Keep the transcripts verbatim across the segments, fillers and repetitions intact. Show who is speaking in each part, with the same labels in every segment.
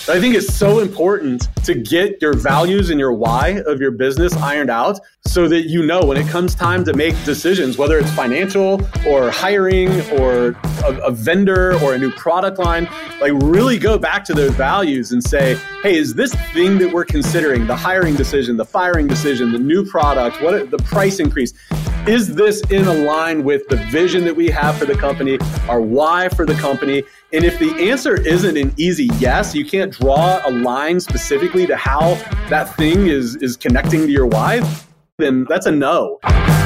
Speaker 1: I think it's so important to get your values and your why of your business ironed out so that you know when it comes time to make decisions, whether it's financial or hiring or a, a vendor or a new product line, like really go back to those values and say, hey, is this thing that we're considering, the hiring decision, the firing decision, the new product, what the price increase, is this in line with the vision that we have for the company, our why for the company? And if the answer isn't an easy yes, you can't draw a line specifically to how that thing is, is connecting to your why, then that's a no.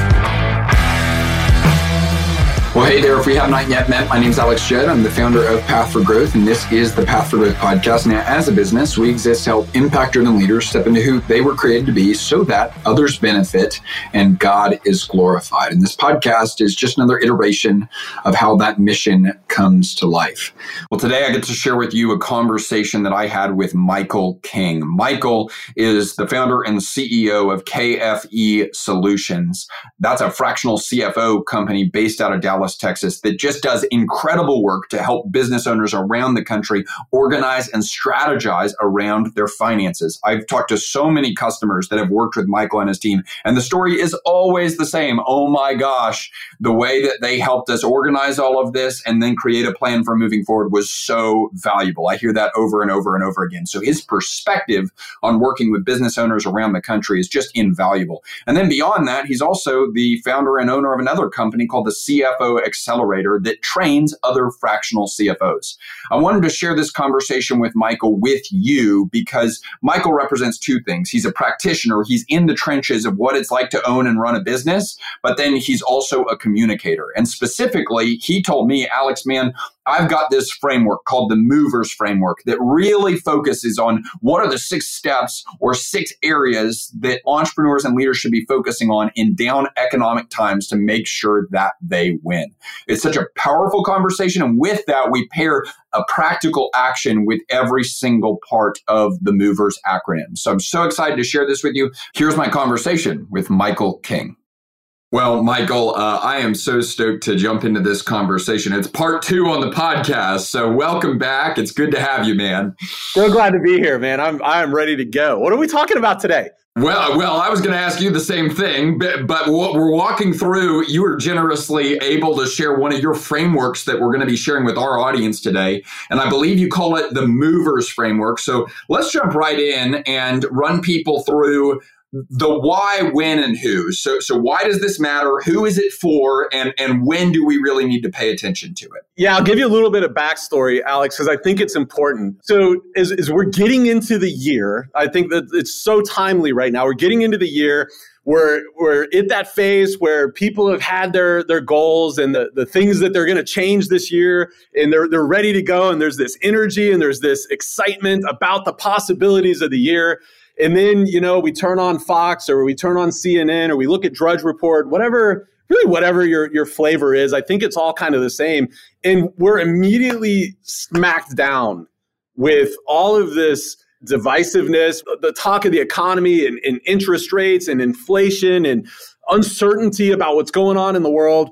Speaker 2: Well, hey there, if we have not yet met, my name is Alex Jett. I'm the founder of Path for Growth, and this is the Path for Growth podcast. Now, as a business, we exist to help impact-driven leaders step into who they were created to be so that others benefit and God is glorified. And this podcast is just another iteration of how that mission comes to life. Well, today I get to share with you a conversation that I had with Michael King. Michael is the founder and C E O of K F E Solutions. That's a fractional C F O company based out of Dallas, Texas, that just does incredible work to help business owners around the country organize and strategize around their finances. I've talked to so many customers that have worked with Michael and his team, and the story is always the same. Oh my gosh, the way that they helped us organize all of this and then create a plan for moving forward was so valuable. I hear that over and over and over again. So his perspective on working with business owners around the country is just invaluable. And then beyond that, he's also the founder and owner of another company called the C F O Accelerator that trains other fractional C F Os. I wanted to share this conversation with Michael with you because Michael represents two things. He's a practitioner. He's in the trenches of what it's like to own and run a business, but then he's also a communicator. And specifically, he told me, Alex, man, I've got this framework called the Movers Framework that really focuses on what are the six steps or six areas that entrepreneurs and leaders should be focusing on in down economic times to make sure that they win. It's such a powerful conversation. And with that, we pair a practical action with every single part of the Movers acronym. So I'm so excited to share this with you. Here's my conversation with Michael King. Well, Michael, uh, I am so stoked to jump into this conversation. It's part two on the podcast, so welcome back. It's good to have you, man.
Speaker 1: So glad to be here, man. I'm I'm ready to go. What are we talking about today?
Speaker 2: Well, well, I was going to ask you the same thing, but, but what we're walking through, you were generously able to share one of your frameworks that we're going to be sharing with our audience today. And I believe you call it the Movers Framework. So let's jump right in and run people through the why, when, and who. So, so why does this matter? Who is it for? And, and when do we really need to pay attention to it?
Speaker 1: Yeah, I'll give you a little bit of backstory, Alex, because I think it's important. So as, as we're getting into the year, I think that it's so timely right now. We're getting into the year. We're, we're at that phase where people have had their, their goals and the, the things that they're going to change this year, and they're, they're ready to go. And there's this energy and there's this excitement about the possibilities of the year. And then, you know, we turn on Fox or we turn on C N N or we look at Drudge Report, whatever, really whatever your, your flavor is. I think it's all kind of the same. And we're immediately smacked down with all of this divisiveness, the talk of the economy and, and interest rates and inflation and uncertainty about what's going on in the world.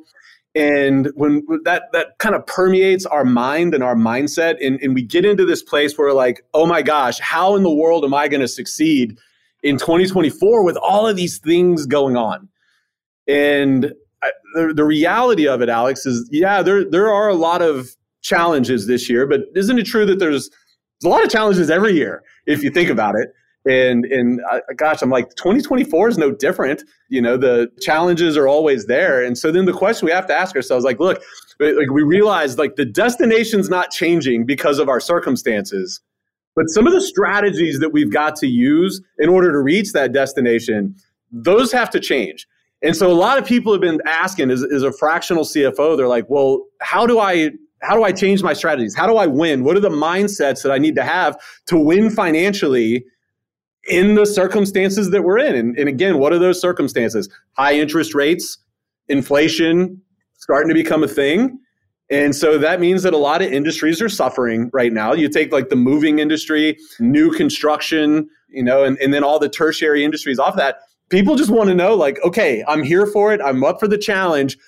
Speaker 1: And when that that kind of permeates our mind and our mindset, and, and we get into this place where we're like, oh my gosh, how in the world am I going to succeed in twenty twenty-four with all of these things going on? And I, the, the reality of it, Alex, is yeah, there there are a lot of challenges this year, but isn't it true that there's, there's a lot of challenges every year if you think about it? And, and uh, gosh, I'm like, twenty twenty-four is no different. You know, the challenges are always there. And so then the question we have to ask ourselves, like, look, like we realize like the destination's not changing because of our circumstances, but some of the strategies that we've got to use in order to reach that destination, those have to change. And so a lot of people have been asking, as, as a fractional C F O, they're like, well, how do I how do I change my strategies? How do I win? What are the mindsets that I need to have to win financially in the circumstances that we're in? And, and again, what are those circumstances? High interest rates, inflation starting to become a thing. And so that means that a lot of industries are suffering right now. You take like the moving industry, new construction, you know, and, and then all the tertiary industries off that. People just want to know like, okay, I'm here for it. I'm up for the challenge.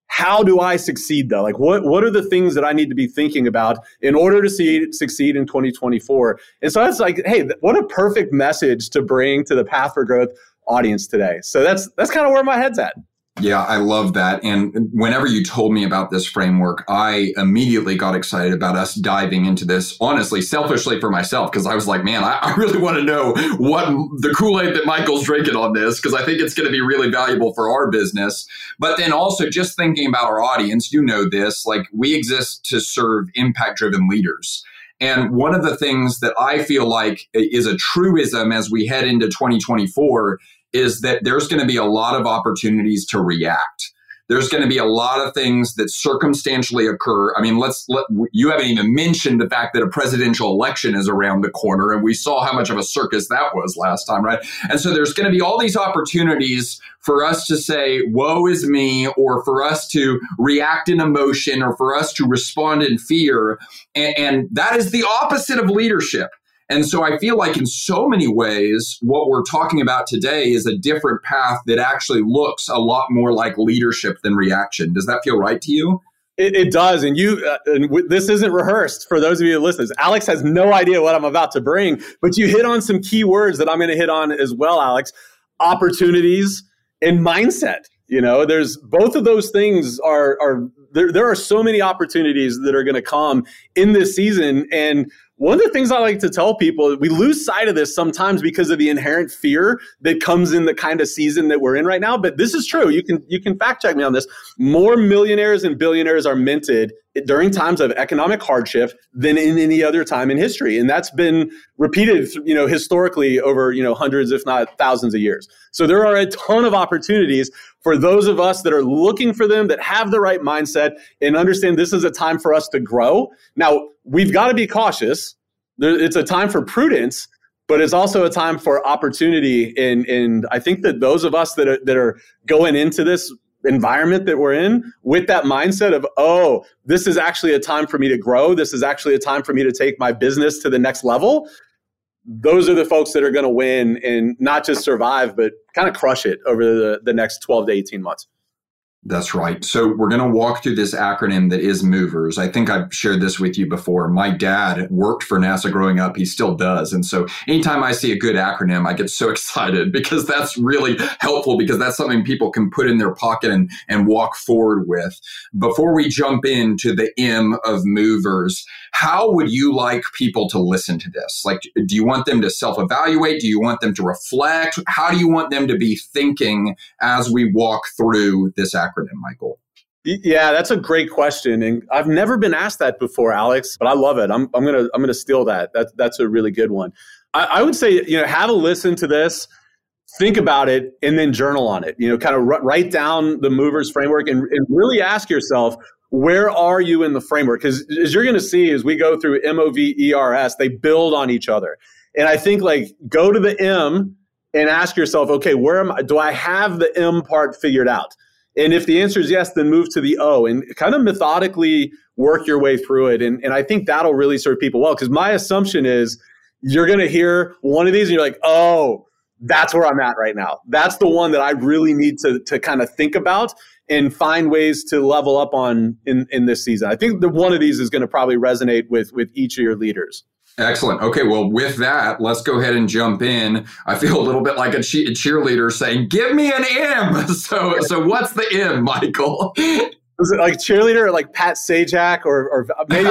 Speaker 1: How do I succeed though? Like what, what are the things that I need to be thinking about in order to see, succeed in twenty twenty-four? And so that's like, hey, what a perfect message to bring to the Path for Growth audience today. So that's, that's kind of where my head's at.
Speaker 2: Yeah, I love that. And whenever you told me about this framework, I immediately got excited about us diving into this, honestly, selfishly for myself, because I was like, man, I, I really want to know what the Kool-Aid that Michael's drinking on this, because I think it's going to be really valuable for our business. But then also just thinking about our audience, you know this, like we exist to serve impact-driven leaders. And one of the things that I feel like is a truism as we head into twenty twenty-four is that there's going to be a lot of opportunities to react. There's going to be a lot of things that circumstantially occur. I mean, let's let, you haven't even mentioned the fact that a presidential election is around the corner, and we saw how much of a circus that was last time, right? And so there's going to be all these opportunities for us to say, woe is me, or for us to react in emotion, or for us to respond in fear. And, and that is the opposite of leadership. And so I feel like in so many ways, what we're talking about today is a different path that actually looks a lot more like leadership than reaction. Does that feel right to you?
Speaker 1: It, it does. And you, uh, and w- this isn't rehearsed for those of you listeners. Alex has no idea what I'm about to bring, but you hit on some key words that I'm going to hit on as well, Alex. Opportunities and mindset. You know, there's both of those things are, are there, there are so many opportunities that are going to come in this season. And one of the things I like to tell people, we lose sight of this sometimes because of the inherent fear that comes in the kind of season that we're in right now. But this is true. You can you can fact check me on this. More millionaires and billionaires are minted during times of economic hardship than in any other time in history. And that's been repeated, you know, historically over, you know, hundreds, if not thousands of years. So there are a ton of opportunities for those of us that are looking for them, that have the right mindset and understand this is a time for us to grow. Now, we've got to be cautious. It's a time for prudence, but it's also a time for opportunity. And, and I think that those of us that are, that are going into this environment that we're in with that mindset of, oh, this is actually a time for me to grow. This is actually a time for me to take my business to the next level. Those are the folks that are going to win and not just survive, but kind of crush it over the, the next twelve to eighteen months.
Speaker 2: That's right. So we're going to walk through this acronym that is MOVERS. I think I've shared this with you before. My dad worked for NASA growing up. He still does. And so anytime I see a good acronym, I get so excited because that's really helpful, because that's something people can put in their pocket and, and walk forward with. Before we jump into the M of MOVERS, how would you like people to listen to this? Like, do you want them to self-evaluate? Do you want them to reflect? How do you want them to be thinking as we walk through this acronym? Michael?
Speaker 1: Yeah, that's a great question, and I've never been asked that before, Alex. But I love it. I'm I'm gonna I'm gonna steal that. That's that's a really good one. I, I would say, you know, have a listen to this, think about it, and then journal on it. You know, kind of r- write down the MOVERS framework and, and really ask yourself, where are you in the framework? Because as you're going to see as we go through M O V E R S, they build on each other. And I think like go to the M and ask yourself, okay, where am I? Do I have the M part figured out? And if the answer is yes, then move to the O and kind of methodically work your way through it. And, and I think that'll really serve people well, because my assumption is you're going to hear one of these and you're like, oh, that's where I'm at right now. That's the one that I really need to, to kind of think about and find ways to level up on in, in this season. I think the one of these is going to probably resonate with, with each of your leaders.
Speaker 2: Excellent. Okay, well, with that, let's go ahead and jump in. I feel a little bit like a cheerleader saying, give me an M. So, so what's the M, Michael?
Speaker 1: Was it like cheerleader or like Pat Sajak or, or maybe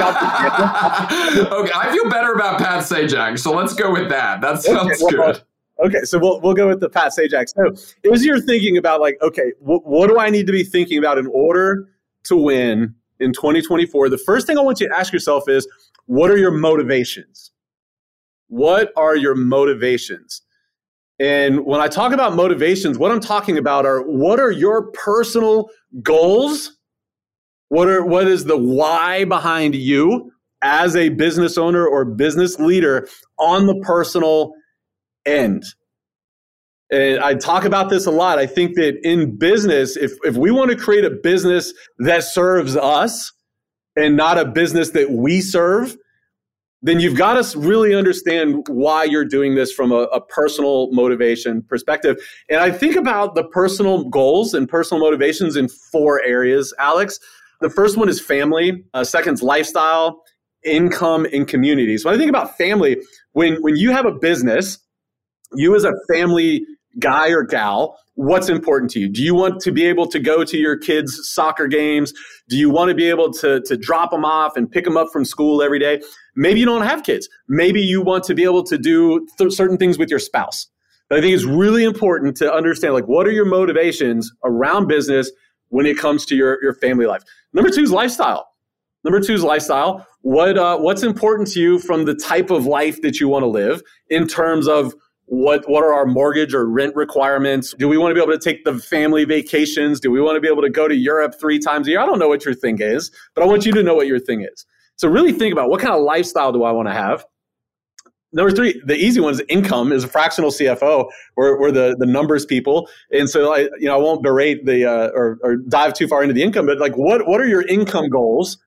Speaker 1: I'll
Speaker 2: Okay, I feel better about Pat Sajak, so let's go with that. That sounds
Speaker 1: okay, well,
Speaker 2: good.
Speaker 1: Okay, so we'll we'll go with the Pat Sajak. So as you're thinking about like, okay, wh- what do I need to be thinking about in order to win in twenty twenty-four? The first thing I want you to ask yourself is, what are your motivations? What are your motivations? And when I talk about motivations, what I'm talking about are, what are your personal goals? What are what is the why behind you as a business owner or business leader on the personal end? And I talk about this a lot. I think that in business, if, if we want to create a business that serves us and not a business that we serve, then you've got to really understand why you're doing this from a, a personal motivation perspective. And I think about the personal goals and personal motivations in four areas, Alex. The first one is family. Uh, second's lifestyle, income, and community. So when I think about family, when, when you have a business, you as a family guy or gal, what's important to you? Do you want to be able to go to your kids' soccer games? Do you want to be able to, to drop them off and pick them up from school every day? Maybe you don't have kids. Maybe you want to be able to do th- certain things with your spouse. But I think it's really important to understand, like, what are your motivations around business when it comes to your, your family life? Number two is lifestyle. Number two is lifestyle. What uh, what's important to you from the type of life that you want to live in terms of What what are our mortgage or rent requirements? Do we want to be able to take the family vacations? Do we want to be able to go to Europe three times a year? I don't know what your thing is, but I want you to know what your thing is. So really think about, what kind of lifestyle do I want to have? Number three, the easy one is income. As a fractional C F O, we're, we're the, the numbers people. And so I, you know, I won't berate the uh, or, or dive too far into the income, but like what, what are your income goals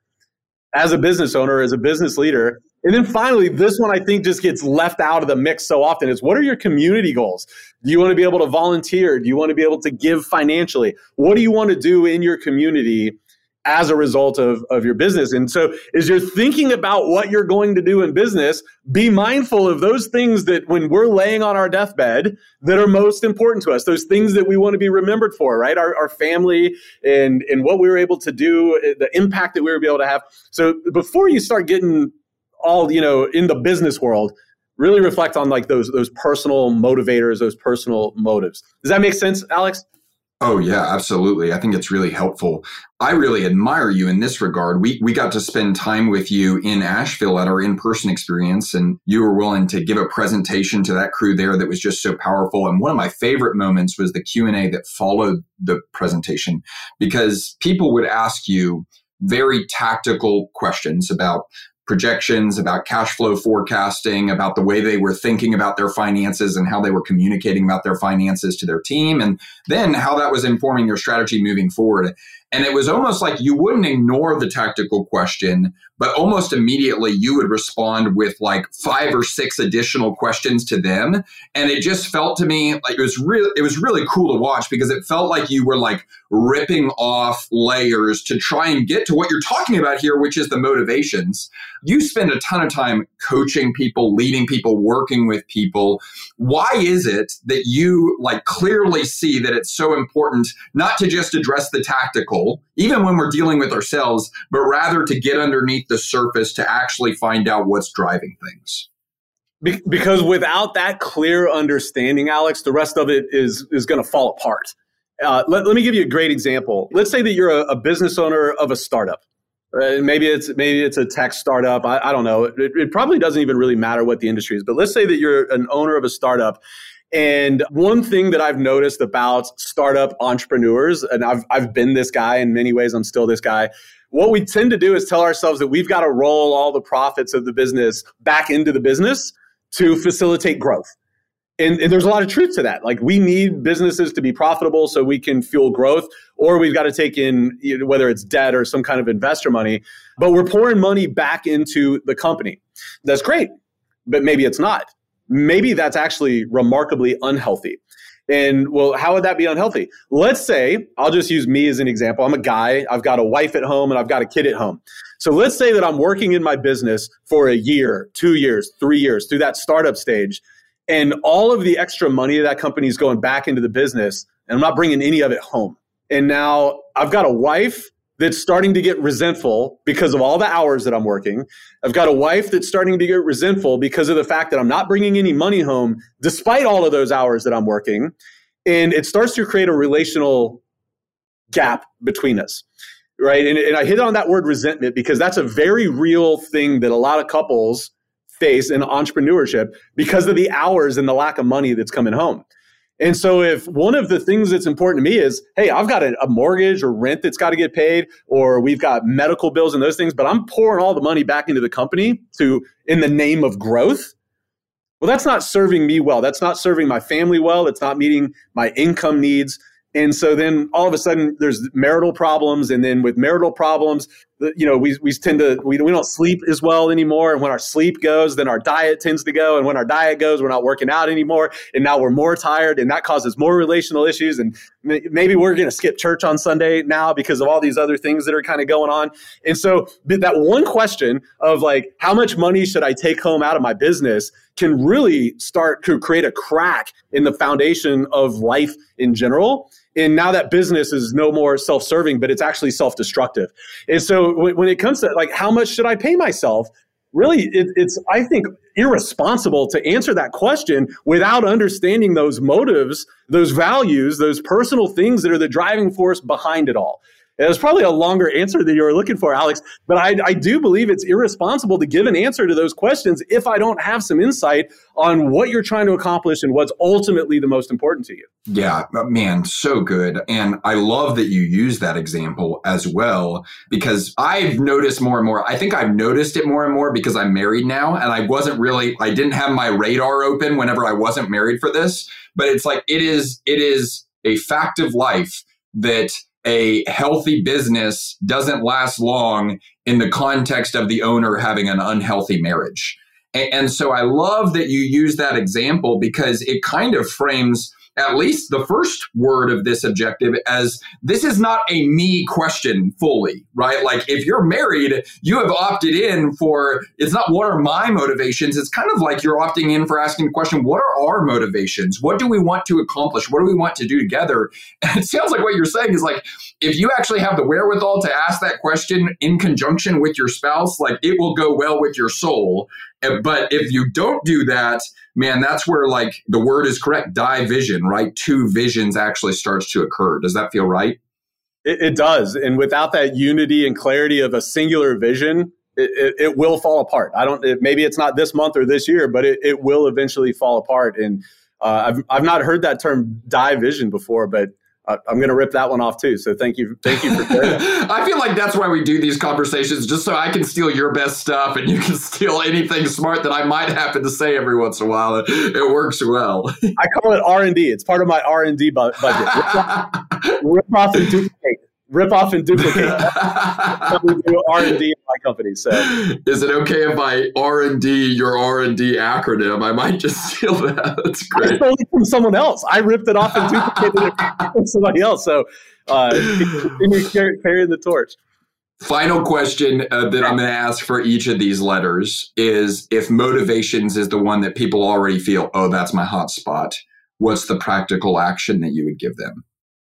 Speaker 1: as a business owner, as a business leader? And then finally, this one I think just gets left out of the mix so often is, what are your community goals? Do you want to be able to volunteer? Do you want to be able to give financially? What do you want to do in your community as a result of, of your business? And so as you're thinking about what you're going to do in business, be mindful of those things that when we're laying on our deathbed that are most important to us, those things that we want to be remembered for, right? Our, our family and, and what we were able to do, the impact that we were able to have. So before you start getting all, you know, in the business world, really reflect on like those those personal motivators, those personal motives. Does that make sense, Alex?
Speaker 2: Oh, yeah, absolutely. I think it's really helpful. I really admire you in this regard. We we got to spend time with you in Asheville at our in-person experience, and you were willing to give a presentation to that crew there that was just so powerful. And one of my favorite moments was the Q and A that followed the presentation, because people would ask you very tactical questions about projections, about cash flow forecasting, about the way they were thinking about their finances and how they were communicating about their finances to their team, and then how that was informing their strategy moving forward. And it was almost like you wouldn't ignore the tactical question, but almost immediately you would respond with like five or six additional questions to them. And it just felt to me like it was really, it was really cool to watch, because it felt like you were like ripping off layers to try and get to what you're talking about here, which is the motivations. You spend a ton of time coaching people, leading people, working with people. Why is it that you like clearly see that it's so important not to just address the tactical, even when we're dealing with ourselves, but rather to get underneath the surface to actually find out what's driving things?
Speaker 1: Be- because without that clear understanding, Alex, the rest of it is, is going to fall apart. Uh, let, let me give you a great example. Let's say that you're a, a business owner of a startup. Uh, maybe it's maybe it's a tech startup. I, I don't know. It, it probably doesn't even really matter what the industry is. But let's say that you're an owner of a startup. And one thing that I've noticed about startup entrepreneurs, and I've I've been this guy in many ways, I'm still this guy. What we tend to do is tell ourselves that we've got to roll all the profits of the business back into the business to facilitate growth. And, and there's a lot of truth to that. Like, we need businesses to be profitable so we can fuel growth, or we've got to take in, you know, whether it's debt or some kind of investor money, but we're pouring money back into the company. That's great, but maybe it's not. Maybe that's actually remarkably unhealthy. And well, how would that be unhealthy? Let's say, I'll just use me as an example. I'm a guy, I've got a wife at home and I've got a kid at home. So let's say that I'm working in my business for a year, two years, three years through that startup stage. And all of the extra money of that company is going back into the business, and I'm not bringing any of it home. And now I've got a wife that's starting to get resentful because of all the hours that I'm working. I've got a wife that's starting to get resentful because of the fact that I'm not bringing any money home despite all of those hours that I'm working. And it starts to create a relational gap between us, right? And, and I hit on that word resentment because that's a very real thing that a lot of couples face in entrepreneurship because of the hours and the lack of money that's coming home. And so if one of the things that's important to me is, hey, I've got a, a mortgage or rent that's got to get paid, or we've got medical bills and those things, but I'm pouring all the money back into the company to in the name of growth. Well, that's not serving me well. That's not serving my family well. It's not meeting my income needs. And so then all of a sudden there's marital problems. And then with marital problems, you know, we we tend to, we, we don't sleep as well anymore. And when our sleep goes, then our diet tends to go. And when our diet goes, we're not working out anymore. And now we're more tired, and that causes more relational issues. And maybe we're going to skip church on Sunday now because of all these other things that are kind of going on. And so that one question of like, how much money should I take home out of my business can really start to create a crack in the foundation of life in general. And now that business is no more self-serving, but it's actually self-destructive. And so when, when it comes to like, how much should I pay myself? Really, it, it's, I think, irresponsible to answer that question without understanding those motives, those values, those personal things that are the driving force behind it all. It was probably a longer answer than you were looking for, Alex, but I, I do believe it's irresponsible to give an answer to those questions if I don't have some insight on what you're trying to accomplish and what's ultimately the most important to you.
Speaker 2: Yeah, man, so good. And I love that you use that example as well, because I've noticed more and more, I think I've noticed it more and more because I'm married now, and I wasn't really, I didn't have my radar open whenever I wasn't married for this, but it's like, it is, it is a fact of life that a healthy business doesn't last long in the context of the owner having an unhealthy marriage. And, and so I love that you use that example because it kind of frames at least the first word of this objective as this is not a me question fully, right? Like if you're married, you have opted in for, it's not what are my motivations? It's kind of like you're opting in for asking the question, what are our motivations? What do we want to accomplish? What do we want to do together? And it sounds like what you're saying is like, if you actually have the wherewithal to ask that question in conjunction with your spouse, like it will go well with your soul. But if you don't do that, man, that's where like the word is correct, division, right? Two visions actually starts to occur. Does that feel right?
Speaker 1: It, it does. And without that unity and clarity of a singular vision, it, it, it will fall apart. I don't, it, maybe it's not this month or this year, but it, it will eventually fall apart. And uh, I've, I've not heard that term division before, but I'm going to rip that one off too. So thank you. Thank you for sharing that.
Speaker 2: I feel like that's why we do these conversations, just so I can steal your best stuff and you can steal anything smart that I might happen to say every once in a while. It, it works well.
Speaker 1: I call it R and D. It's part of my R and D bu- budget. Rip off, rip off and duplicate. Rip off and duplicate. That's we do R and D in my company. So,
Speaker 2: is it okay if I R and D your R and D acronym? I might just steal that. That's great.
Speaker 1: I stole it from someone else. I ripped it off and duplicated it from somebody else. So, uh, continue carrying the torch.
Speaker 2: Final question uh, that I'm going to ask for each of these letters is, if motivations is the one that people already feel, oh, that's my hot spot, what's the practical action that you would give them?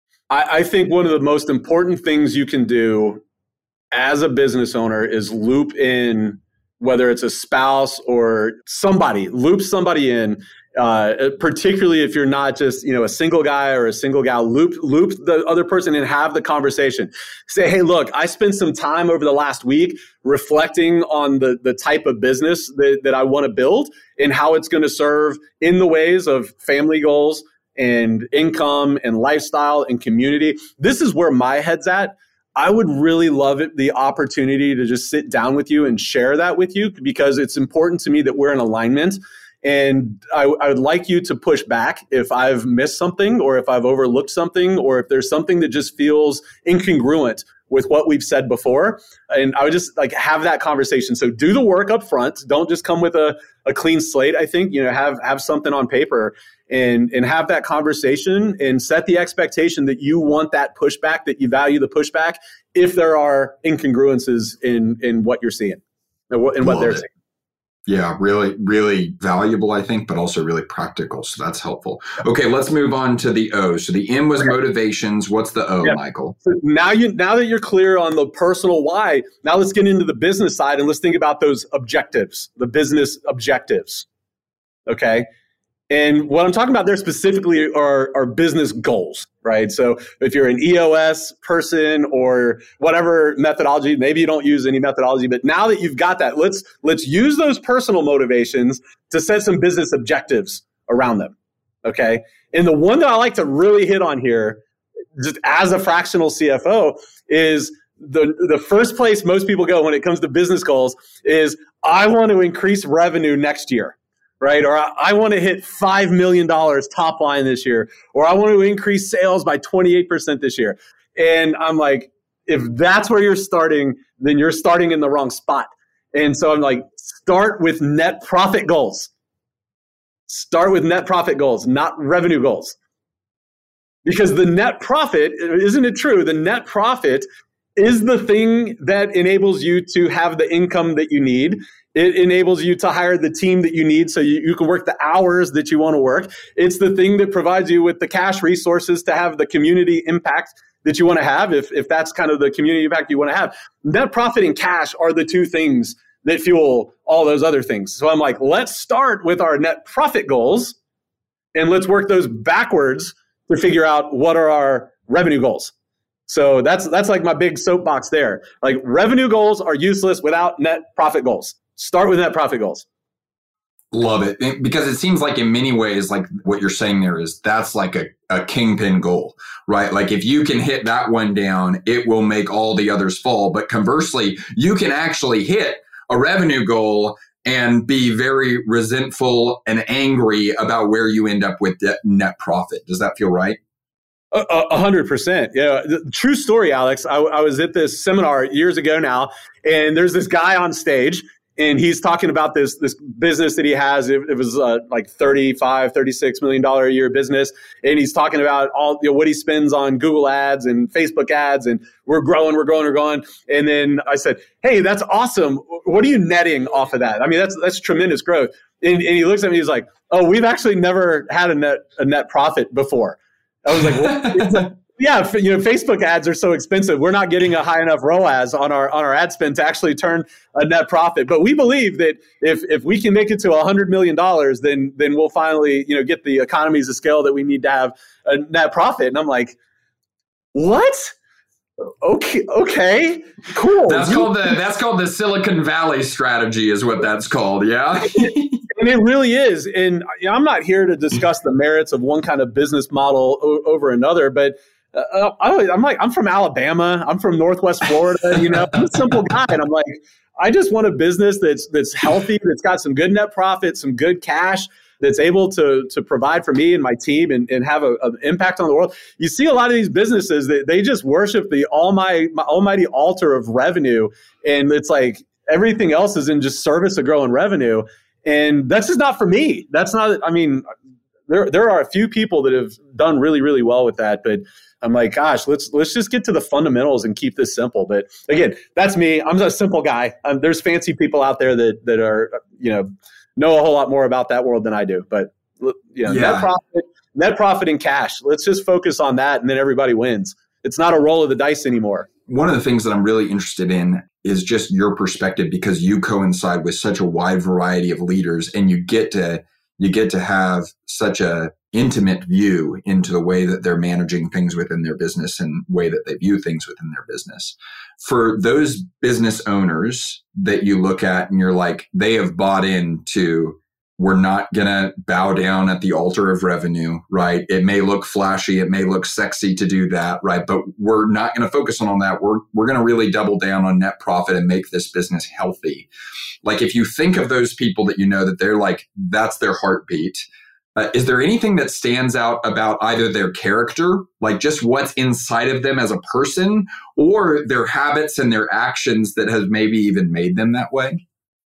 Speaker 1: I think one of the most important things you can do as a business owner is loop in, whether it's a spouse or somebody, loop somebody in, uh, particularly if you're not just, you know, a single guy or a single gal, loop, loop the other person and have the conversation. Say, hey, look, I spent some time over the last week reflecting on the, the type of business that, that I want to build and how it's going to serve in the ways of family goals and income and lifestyle and community. This is where my head's at. I would really love it, the opportunity to just sit down with you and share that with you, because it's important to me that we're in alignment. And I, I would like you to push back if I've missed something or if I've overlooked something or if there's something that just feels incongruent with what we've said before. And I would just like have that conversation. So do the work up front. Don't just come with a, a clean slate. I think, you know, have, have something on paper and, and have that conversation and set the expectation that you want that pushback, that you value the pushback if there are incongruences in, in what you're seeing and what, and what they're seeing.
Speaker 2: Yeah, really, really valuable, I think, but also really practical. So that's helpful. Okay, let's move on to the O. So the M was okay. Motivations. What's the O, yeah. Michael?
Speaker 1: So now you now that you're clear on the personal why, now let's get into the business side and let's think about those objectives, the business objectives. Okay. And what I'm talking about there specifically are, are business goals, right? So if you're an E O S person or whatever methodology, maybe you don't use any methodology, but now that you've got that, let's let's use those personal motivations to set some business objectives around them, okay? And the one that I like to really hit on here, just as a fractional C F O, is the the first place most people go when it comes to business goals is, I want to increase revenue next year. Right? Or I, I want to hit five million dollars top line this year, or I want to increase sales by twenty-eight percent this year. And I'm like, if that's where you're starting, then you're starting in the wrong spot. And so I'm like, start with net profit goals. Start with net profit goals, not revenue goals. Because the net profit, isn't it true? The net profit is the thing that enables you to have the income that you need. It enables you to hire the team that you need so you, you can work the hours that you want to work. It's the thing that provides you with the cash resources to have the community impact that you want to have, if, if that's kind of the community impact you want to have. Net profit and cash are the two things that fuel all those other things. So I'm like, let's start with our net profit goals and let's work those backwards to figure out what are our revenue goals. So that's that's like my big soapbox there. Like, revenue goals are useless without net profit goals. Start with net profit goals.
Speaker 2: Love it. Because it seems like in many ways, like what you're saying there is that's like a, a kingpin goal, right? Like if you can hit that one down, it will make all the others fall. But conversely, you can actually hit a revenue goal and be very resentful and angry about where you end up with net profit. Does that feel right?
Speaker 1: A hundred percent. Yeah. True story, Alex. I, I was at this seminar years ago now, and there's this guy on stage, and he's talking about this, this business that he has. It, it was uh, like thirty-five, thirty-six million dollars a year business. And he's talking about all, you know, what he spends on Google ads and Facebook ads, and we're growing, we're growing, we're growing. And then I said, hey, that's awesome. What are you netting off of that? I mean, that's, that's tremendous growth. And, and he looks at me, he's like, oh, we've actually never had a net, a net profit before. I was like, well, yeah, you know, Facebook ads are so expensive. We're not getting a high enough R O A S on our on our ad spend to actually turn a net profit. But we believe that if if we can make it to one hundred million dollars, then then we'll finally, you know, get the economies of scale that we need to have a net profit. And I'm like, what? Okay, okay, cool.
Speaker 2: That's you- called the that's called the Silicon Valley strategy, is what that's called. Yeah.
Speaker 1: And it really is. And you know, I'm not here to discuss the merits of one kind of business model o- over another, but uh, I, I'm like, I'm from Alabama. I'm from Northwest Florida. You know, I'm a simple guy. And I'm like, I just want a business that's that's healthy, that's got some good net profit, some good cash, that's able to to provide for me and my team and, and have an impact on the world. You see a lot of these businesses that they just worship the almighty, almighty altar of revenue. And it's like everything else is in just service of growing revenue. And that's just not for me. That's not, I mean, there there are a few people that have done really, really well with that. But I'm like, gosh, let's let's just get to the fundamentals and keep this simple. But again, that's me. I'm a simple guy. Um, there's fancy people out there that that are, you know, know a whole lot more about that world than I do. But, you know, yeah. net profit, net profit and cash. Let's just focus on that, and then everybody wins. It's not a roll of the dice anymore.
Speaker 2: One of the things that I'm really interested in is just your perspective, because you coincide with such a wide variety of leaders, and you get to you get to have such a intimate view into the way that they're managing things within their business and way that they view things within their business. For those business owners that you look at and you're like, they have bought into, we're not going to bow down at the altar of revenue, right? It may look flashy. It may look sexy to do that, right? But we're not going to focus on that. We're, we're going to really double down on net profit and make this business healthy. Like, if you think of those people that you know that they're like, that's their heartbeat. Uh, is there anything that stands out about either their character, like just what's inside of them as a person, or their habits and their actions that has maybe even made them that way?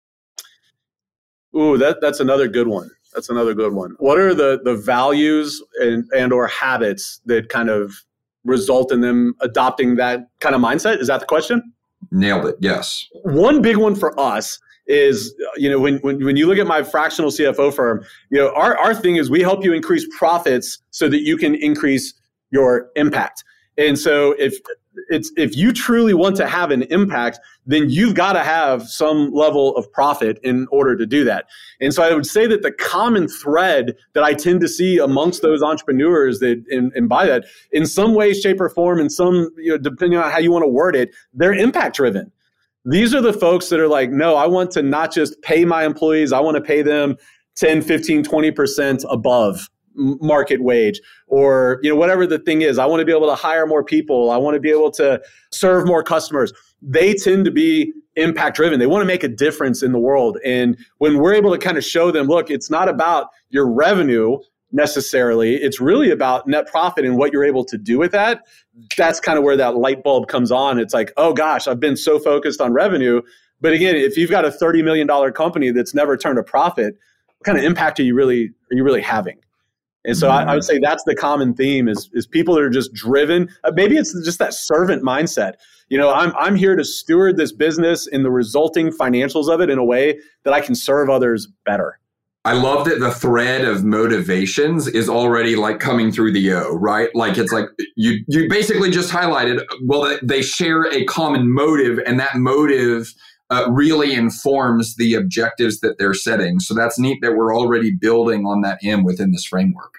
Speaker 1: Ooh, that, that's another good one. That's another good one. What are the, the values and, and or habits that kind of result in them adopting that kind of mindset? Is that the question?
Speaker 2: Nailed it. Yes.
Speaker 1: One big one for us is, you know, when, when, when you look at my fractional C F O firm, you know, our, our thing is we help you increase profits so that you can increase your impact. And so if it's if you truly want to have an impact, then you've got to have some level of profit in order to do that. And so I would say that the common thread that I tend to see amongst those entrepreneurs that and, and by that, in some way, shape, or form, in some, you know, depending on how you want to word it, they're impact driven. These are the folks that are like, no, I want to not just pay my employees, I want to pay them ten, fifteen, twenty percent above market wage, or, you know, whatever the thing is. I want to be able to hire more people. I want to be able to serve more customers. They tend to be impact driven. They want to make a difference in the world. And when we're able to kind of show them, look, it's not about your revenue, necessarily. It's really about net profit and what you're able to do with that. That's kind of where that light bulb comes on. It's like, oh gosh, I've been so focused on revenue. But again, if you've got a thirty million dollars company that's never turned a profit, what kind of impact are you really are you really having? And so mm-hmm. I, I would say that's the common theme is, is people that are just driven. Uh, maybe it's just that servant mindset. You know, I'm I'm here to steward this business and the resulting financials of it in a way that I can serve others better.
Speaker 2: I love that the thread of motivations is already like coming through the O, right? Like it's like you you basically just highlighted, well, they share a common motive, and that motive uh, really informs the objectives that they're setting. So that's neat that we're already building on that M within this framework.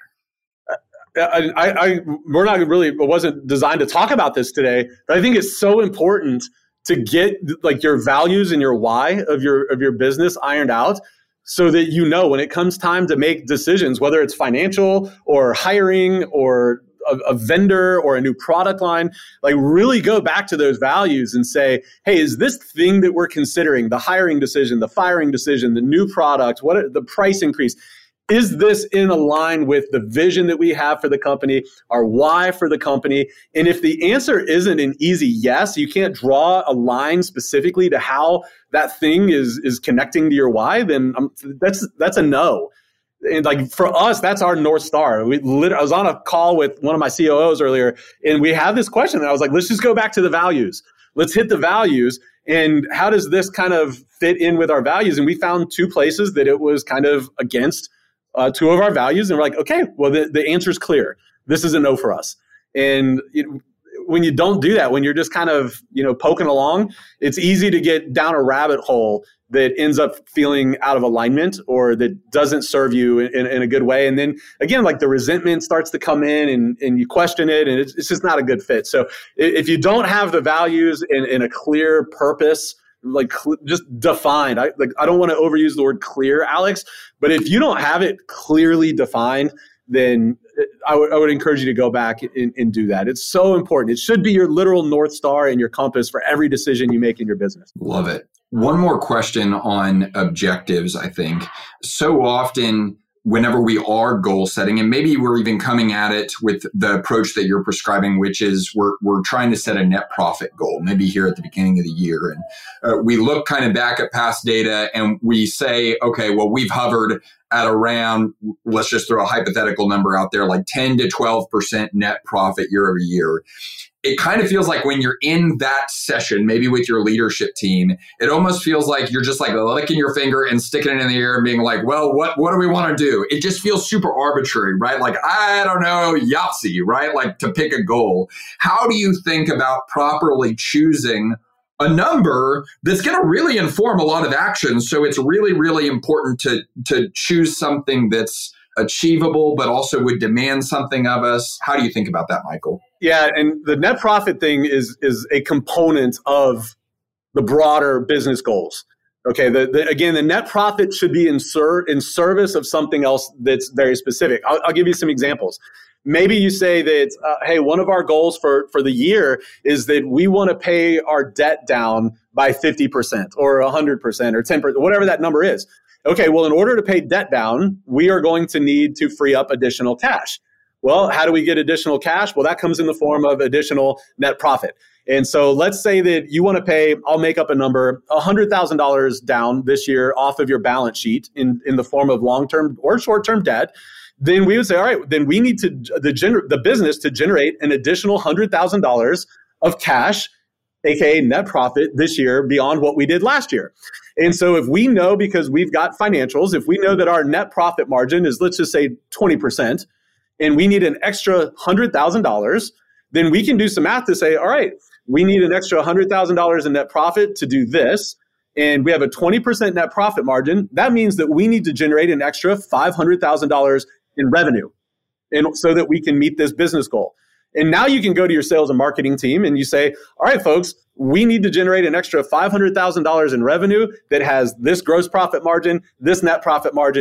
Speaker 1: I, I, I we're not really, it wasn't designed to talk about this today, but I think it's so important to get like your values and your why of your of your business ironed out, so that you know when it comes time to make decisions, whether it's financial or hiring or a, a vendor or a new product line, like really go back to those values and say, hey, is this thing that we're considering, the hiring decision, the firing decision, the new product, what the price increase, is this in line with the vision that we have for the company, our why for the company? And if the answer isn't an easy yes, you can't draw a line specifically to how that thing is is connecting to your why, then um, that's that's a no. And like for us, that's our North Star. We lit- I was on a call with one of my C O Os earlier, and we had this question, and I was like, let's just go back to the values. Let's hit the values. And how does this kind of fit in with our values? And we found two places that it was kind of against Uh, two of our values, and we're like, okay, well, the, the answer is clear. This is a no for us. And it, when you don't do that, when you're just kind of, you know, poking along, it's easy to get down a rabbit hole that ends up feeling out of alignment or that doesn't serve you in, in a good way. And then again, like the resentment starts to come in, and, and you question it, and it's, it's just not a good fit. So if you don't have the values and, and a clear purpose, like cl- just defined. I like I don't want to overuse the word clear, Alex, but if you don't have it clearly defined, then I, w- I would encourage you to go back and, and do that. It's so important. It should be your literal North Star and your compass for every decision you make in your business.
Speaker 2: Love it. One more question on objectives, I think. So often, whenever we are goal setting, and maybe we're even coming at it with the approach that you're prescribing, which is we're we're trying to set a net profit goal, maybe here at the beginning of the year. And uh, we look kind of back at past data and we say, okay, well, we've hovered at around, let's just throw a hypothetical number out there, like ten to twelve percent net profit year over year. It kind of feels like when you're in that session, maybe with your leadership team, it almost feels like you're just like licking your finger and sticking it in the air and being like, well, what, what do we want to do? It just feels super arbitrary, right? Like, I don't know, Yahtzee, right? Like to pick a goal. How do you think about properly choosing a number that's going to really inform a lot of actions? So it's really, really important to, to choose something that's achievable, but also would demand something of us. How do you think about that, Michael?
Speaker 1: Yeah, and the net profit thing is is a component of the broader business goals. Okay, the, the, again, the net profit should be in, ser- in service of something else that's very specific. I'll, I'll give you some examples. Maybe you say that, uh, hey, one of our goals for, for the year is that we want to pay our debt down by fifty percent or one hundred percent or ten percent, whatever that number is. Okay, well, in order to pay debt down, we are going to need to free up additional cash. Well, how do we get additional cash? Well, that comes in the form of additional net profit. And so let's say that you want to pay, I'll make up a number, one hundred thousand dollars down this year off of your balance sheet in, in the form of long-term or short-term debt. Then we would say, all right, then we need to the, gener- the business to generate an additional one hundred thousand dollars of cash, aka net profit this year beyond what we did last year. And so if we know, because we've got financials, if we know that our net profit margin is, let's just say twenty percent, and we need an extra one hundred thousand dollars, then we can do some math to say, all right, we need an extra one hundred thousand dollars in net profit to do this, and we have a twenty percent net profit margin. That means that we need to generate an extra five hundred thousand dollars in revenue, and so that we can meet this business goal. And now you can go to your sales and marketing team and you say, all right, folks, we need to generate an extra five hundred thousand dollars in revenue that has this gross profit margin, this net profit margin.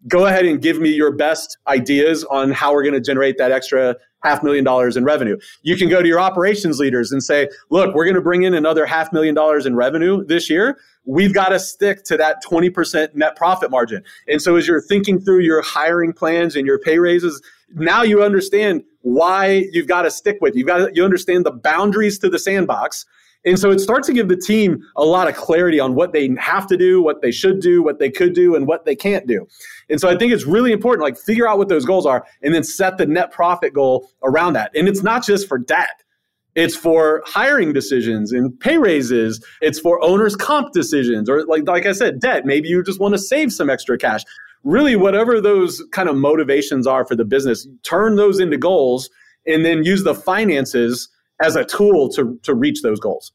Speaker 1: go ahead and give me your best ideas on how we're going to generate that extra half million dollars in revenue. You can go to your operations leaders and say, look, we're going to bring in another half million dollars in revenue this year. We've got to stick to that twenty percent net profit margin. And so as you're thinking through your hiring plans and your pay raises, now you understand why you've got to stick with. You've got to, you understand the boundaries to the sandbox. And so it starts to give the team a lot of clarity on what they have to do, what they should do, what they could do, and what they can't do. And so I think it's really important, like figure out what those goals are and then set the net profit goal around that. And it's not just for debt. It's for hiring decisions and pay raises. It's for owners' comp decisions, or like, like I said, debt. Maybe you just want to save some extra cash. Really, whatever those kind of motivations are for the business, turn those into goals and then use the finances as a tool to, to reach those goals.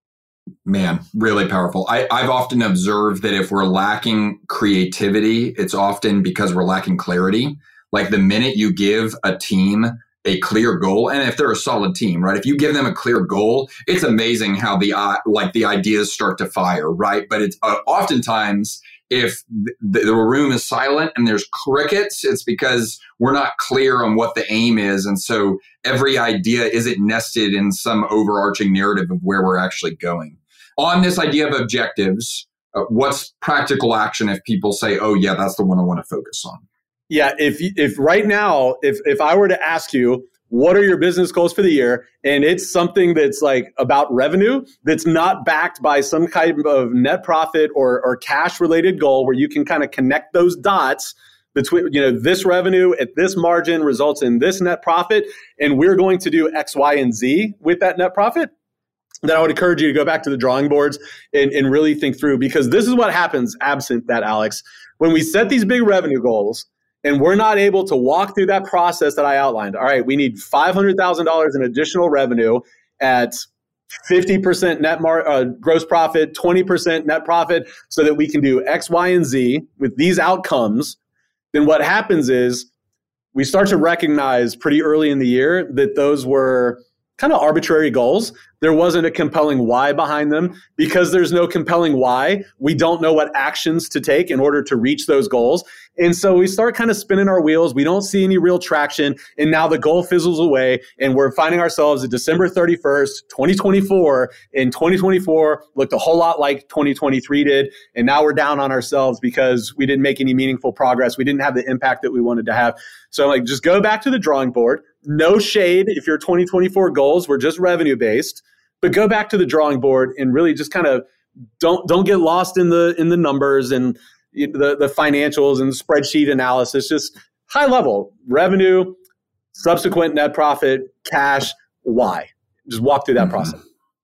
Speaker 2: Man, really powerful. I, I've often observed that if we're lacking creativity, it's often because we're lacking clarity. Like the minute you give a team a clear goal, and if they're a solid team, right? If you give them a clear goal, it's amazing how the uh, like the ideas start to fire, right? But it's uh, oftentimes if the, the room is silent and there's crickets, it's because we're not clear on what the aim is, and so every idea isn't nested in some overarching narrative of where we're actually going. On this idea of objectives, uh, what's practical action if people say, "Oh, yeah, that's the one I want to focus on"?
Speaker 1: Yeah, if if right now, if if I were to ask you, what are your business goals for the year, and it's something that's like about revenue, that's not backed by some kind of net profit or or cash related goal where you can kind of connect those dots between, you know, this revenue at this margin results in this net profit, and we're going to do X, Y, and Z with that net profit, then I would encourage you to go back to the drawing boards and, and really think through, because this is what happens absent that, Alex. When we set these big revenue goals, and we're not able to walk through that process that I outlined. All right, we need five hundred thousand dollars in additional revenue at fifty percent net mar- uh, gross profit, twenty percent net profit, so that we can do X, Y, and Z with these outcomes. Then what happens is we start to recognize pretty early in the year that those were kind of arbitrary goals. There wasn't a compelling why behind them. Because there's no compelling why, we don't know what actions to take in order to reach those goals. And so we start kind of spinning our wheels. We don't see any real traction. And now the goal fizzles away. And we're finding ourselves at December thirty-first, twenty twenty-four. And twenty twenty-four looked a whole lot like twenty twenty-three did. And now we're down on ourselves because we didn't make any meaningful progress. We didn't have the impact that we wanted to have. So like, just go back to the drawing board. No shade if your twenty twenty-four goals were just revenue based. But go back to the drawing board and really just kind of don't don't get lost in the in the numbers and the, the financials and the spreadsheet analysis. Just high level revenue, subsequent net profit, cash, why. Just walk through that mm-hmm. process.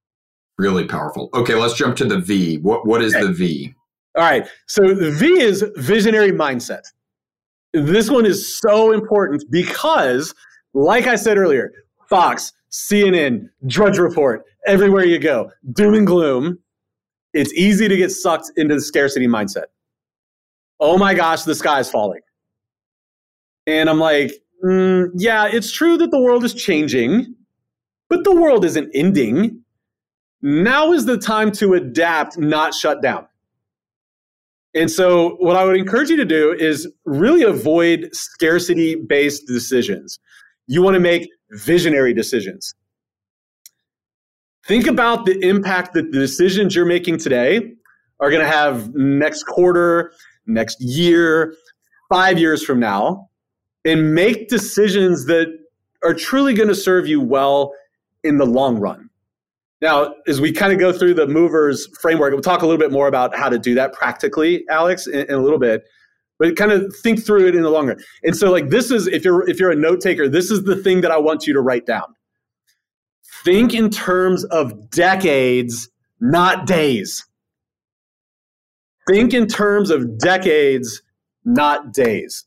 Speaker 2: Really powerful. Okay, let's jump to the V. What what is okay. the V?
Speaker 1: All right. So the V is visionary mindset. This one is so important because, like I said earlier, Fox, C N N, Drudge Report, everywhere you go, doom and gloom. It's easy to get sucked into the scarcity mindset. Oh my gosh, the sky is falling. And I'm like, mm, yeah, it's true that the world is changing, but the world isn't ending. Now is the time to adapt, not shut down. And so what I would encourage you to do is really avoid scarcity-based decisions. You want to make visionary decisions. Think about the impact that the decisions you're making today are going to have next quarter, next year, five years from now, and make decisions that are truly going to serve you well in the long run. Now, as we kind of go through the movers framework, we'll talk a little bit more about how to do that practically, Alex, in, in a little bit. But kind of think through it in the long run. And so like this is, if you're if you're a note taker, this is the thing that I want you to write down. Think in terms of decades, not days. Think in terms of decades, not days.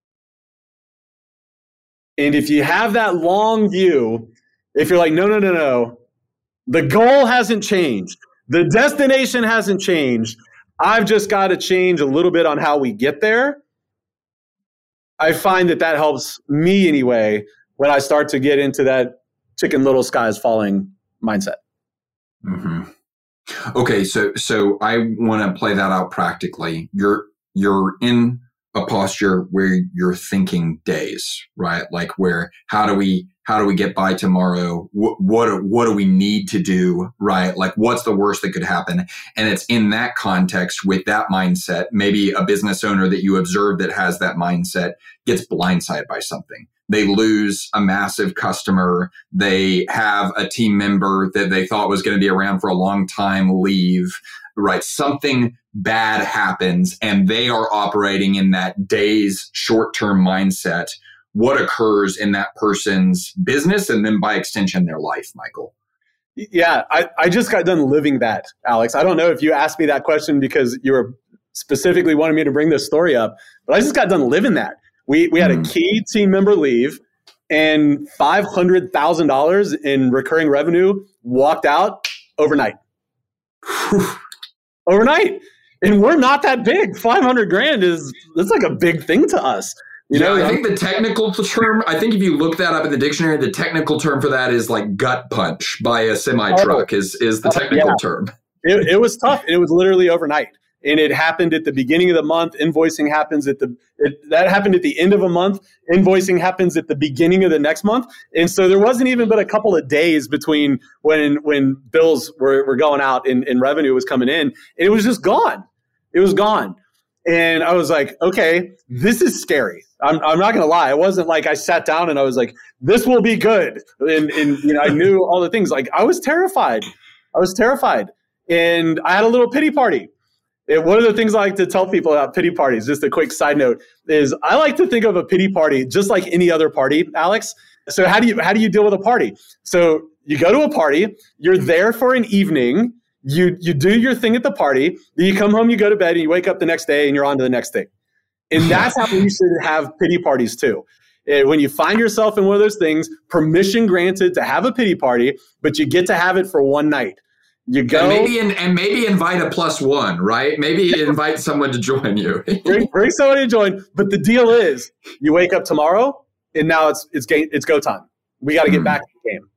Speaker 1: And if you have that long view, if you're like, no, no, no, no, the goal hasn't changed. The destination hasn't changed. I've just got to change a little bit on how we get there. I find that that helps me anyway when I start to get into that chicken little sky is falling mindset.
Speaker 2: Mm-hmm. Okay, so so I want to play that out practically. You're you're in a posture where you're thinking days, right? Like where, how do we, how do we get by tomorrow? What, what, what do we need to do, right? Like what's the worst that could happen? And it's in that context with that mindset, maybe a business owner that you observe that has that mindset gets blindsided by something. They lose a massive customer. They have a team member that they thought was going to be around for a long time leave, right? Something bad happens and they are operating in that day's short-term mindset. What occurs in that person's business and then by extension, their life, Michael?
Speaker 1: Yeah, I, I just got done living that, Alex. I don't know if you asked me that question because you were specifically wanting me to bring this story up, but I just got done living that. We we had mm. a key team member leave and five hundred thousand dollars in recurring revenue walked out overnight. Overnight. And we're not that big. five hundred grand is, that's like a big thing to us. You
Speaker 2: yeah,
Speaker 1: know,
Speaker 2: I think the technical term, I think if you look that up in the dictionary, the technical term for that is like gut punch by a semi truck oh, is, is the technical uh, yeah. term.
Speaker 1: It, it was tough. It was literally overnight. And it happened at the beginning of the month. Invoicing happens at the, it, that happened at the end of a month. Invoicing happens at the beginning of the next month. And so there wasn't even but a couple of days between when, when bills were, were going out and, and revenue was coming in. And it was just gone. It was gone. And I was like, okay, this is scary. I'm, I'm not going to lie. It wasn't like I sat down and I was like, this will be good. And, and you know, I knew all the things. Like I was terrified. I was terrified. And I had a little pity party. And one of the things I like to tell people about pity parties, just a quick side note, is I like to think of a pity party just like any other party, Alex. So how do you how do you deal with a party? So you go to a party, you're there for an evening, you you do your thing at the party, then you come home, you go to bed, and you wake up the next day, and you're on to the next thing. And that's how we should have pity parties too. When you find yourself in one of those things, permission granted to have a pity party, but you get to have it for one night. You go
Speaker 2: and maybe in, and maybe invite a plus one, right? Maybe invite someone to join you.
Speaker 1: bring, bring someone to join. But the deal is, you wake up tomorrow, and now it's it's game, it's go time. We got to get mm. back to the game.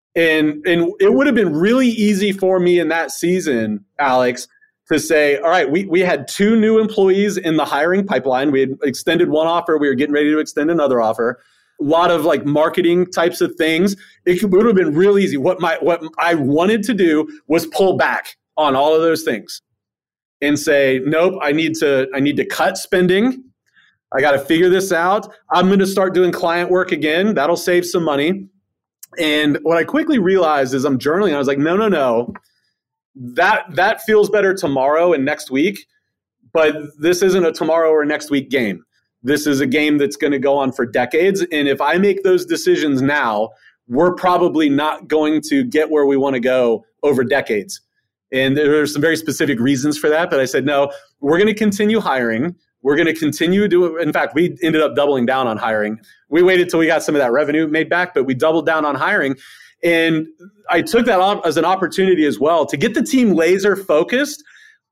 Speaker 1: And and it would have been really easy for me in that season, Alex, to say, all right, we we had two new employees in the hiring pipeline. We had extended one offer. We were getting ready to extend another offer. A lot of like marketing types of things. It, could, it would have been real easy. What my what I wanted to do was pull back on all of those things and say, nope, I need to I need to cut spending. I got to figure this out. I'm going to start doing client work again. That'll save some money. And what I quickly realized is I'm journaling. I was like, no, no, no. That that feels better tomorrow and next week, but this isn't a tomorrow or next week game. This is a game that's going to go on for decades. And if I make those decisions now, we're probably not going to get where we want to go over decades. And there are some very specific reasons for that. But I said, no, we're going to continue hiring. We're going to continue to do it. In fact, we ended up doubling down on hiring. We waited till we got some of that revenue made back, but we doubled down on hiring. And I took that as an opportunity as well to get the team laser focused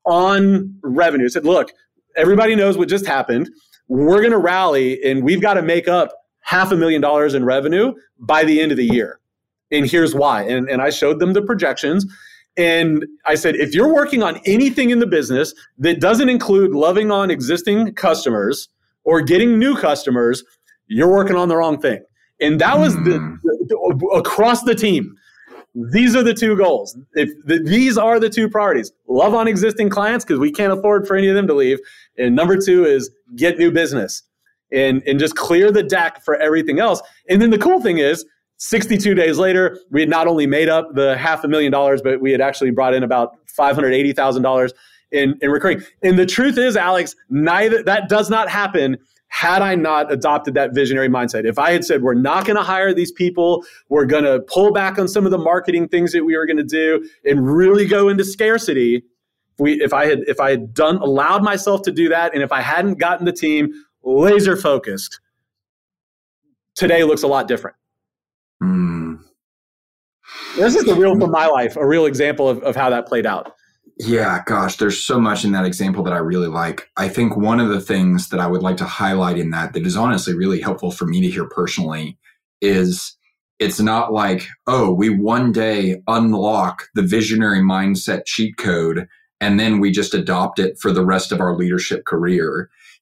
Speaker 1: on revenue. I said, look, everybody knows what just happened. We're going to rally and we've got to make up half a million dollars in revenue by the end of the year. And here's why. And, and I showed them the projections. And I said, if you're working on anything in the business that doesn't include loving on existing customers or getting new customers, you're working on the wrong thing. And that was the, the across the team. These are the two goals. If the, these are the two priorities. Love on existing clients because we can't afford for any of them to leave. And number two is get new business and, and just clear the deck for everything else. And then the cool thing is sixty-two days later, we had not only made up the half a million dollars, but we had actually brought in about five hundred eighty thousand dollars in, in recurring. And the truth is, Alex, neither that does not happen had I not adopted that visionary mindset. If I had said, we're not going to hire these people, we're going to pull back on some of the marketing things that we were going to do and really go into scarcity, if, we, if I had if I had done allowed myself to do that, and if I hadn't gotten the team laser focused, today looks a lot different.
Speaker 2: Mm.
Speaker 1: This is the real from my life, a real example of, of how that played out.
Speaker 2: Yeah, gosh, there's so much in that example that I really like. I think one of the things that I would like to highlight in that that is honestly really helpful for me to hear personally is it's not like, oh, we one day unlock the visionary mindset cheat code and then we just adopt it for the rest of our leadership career.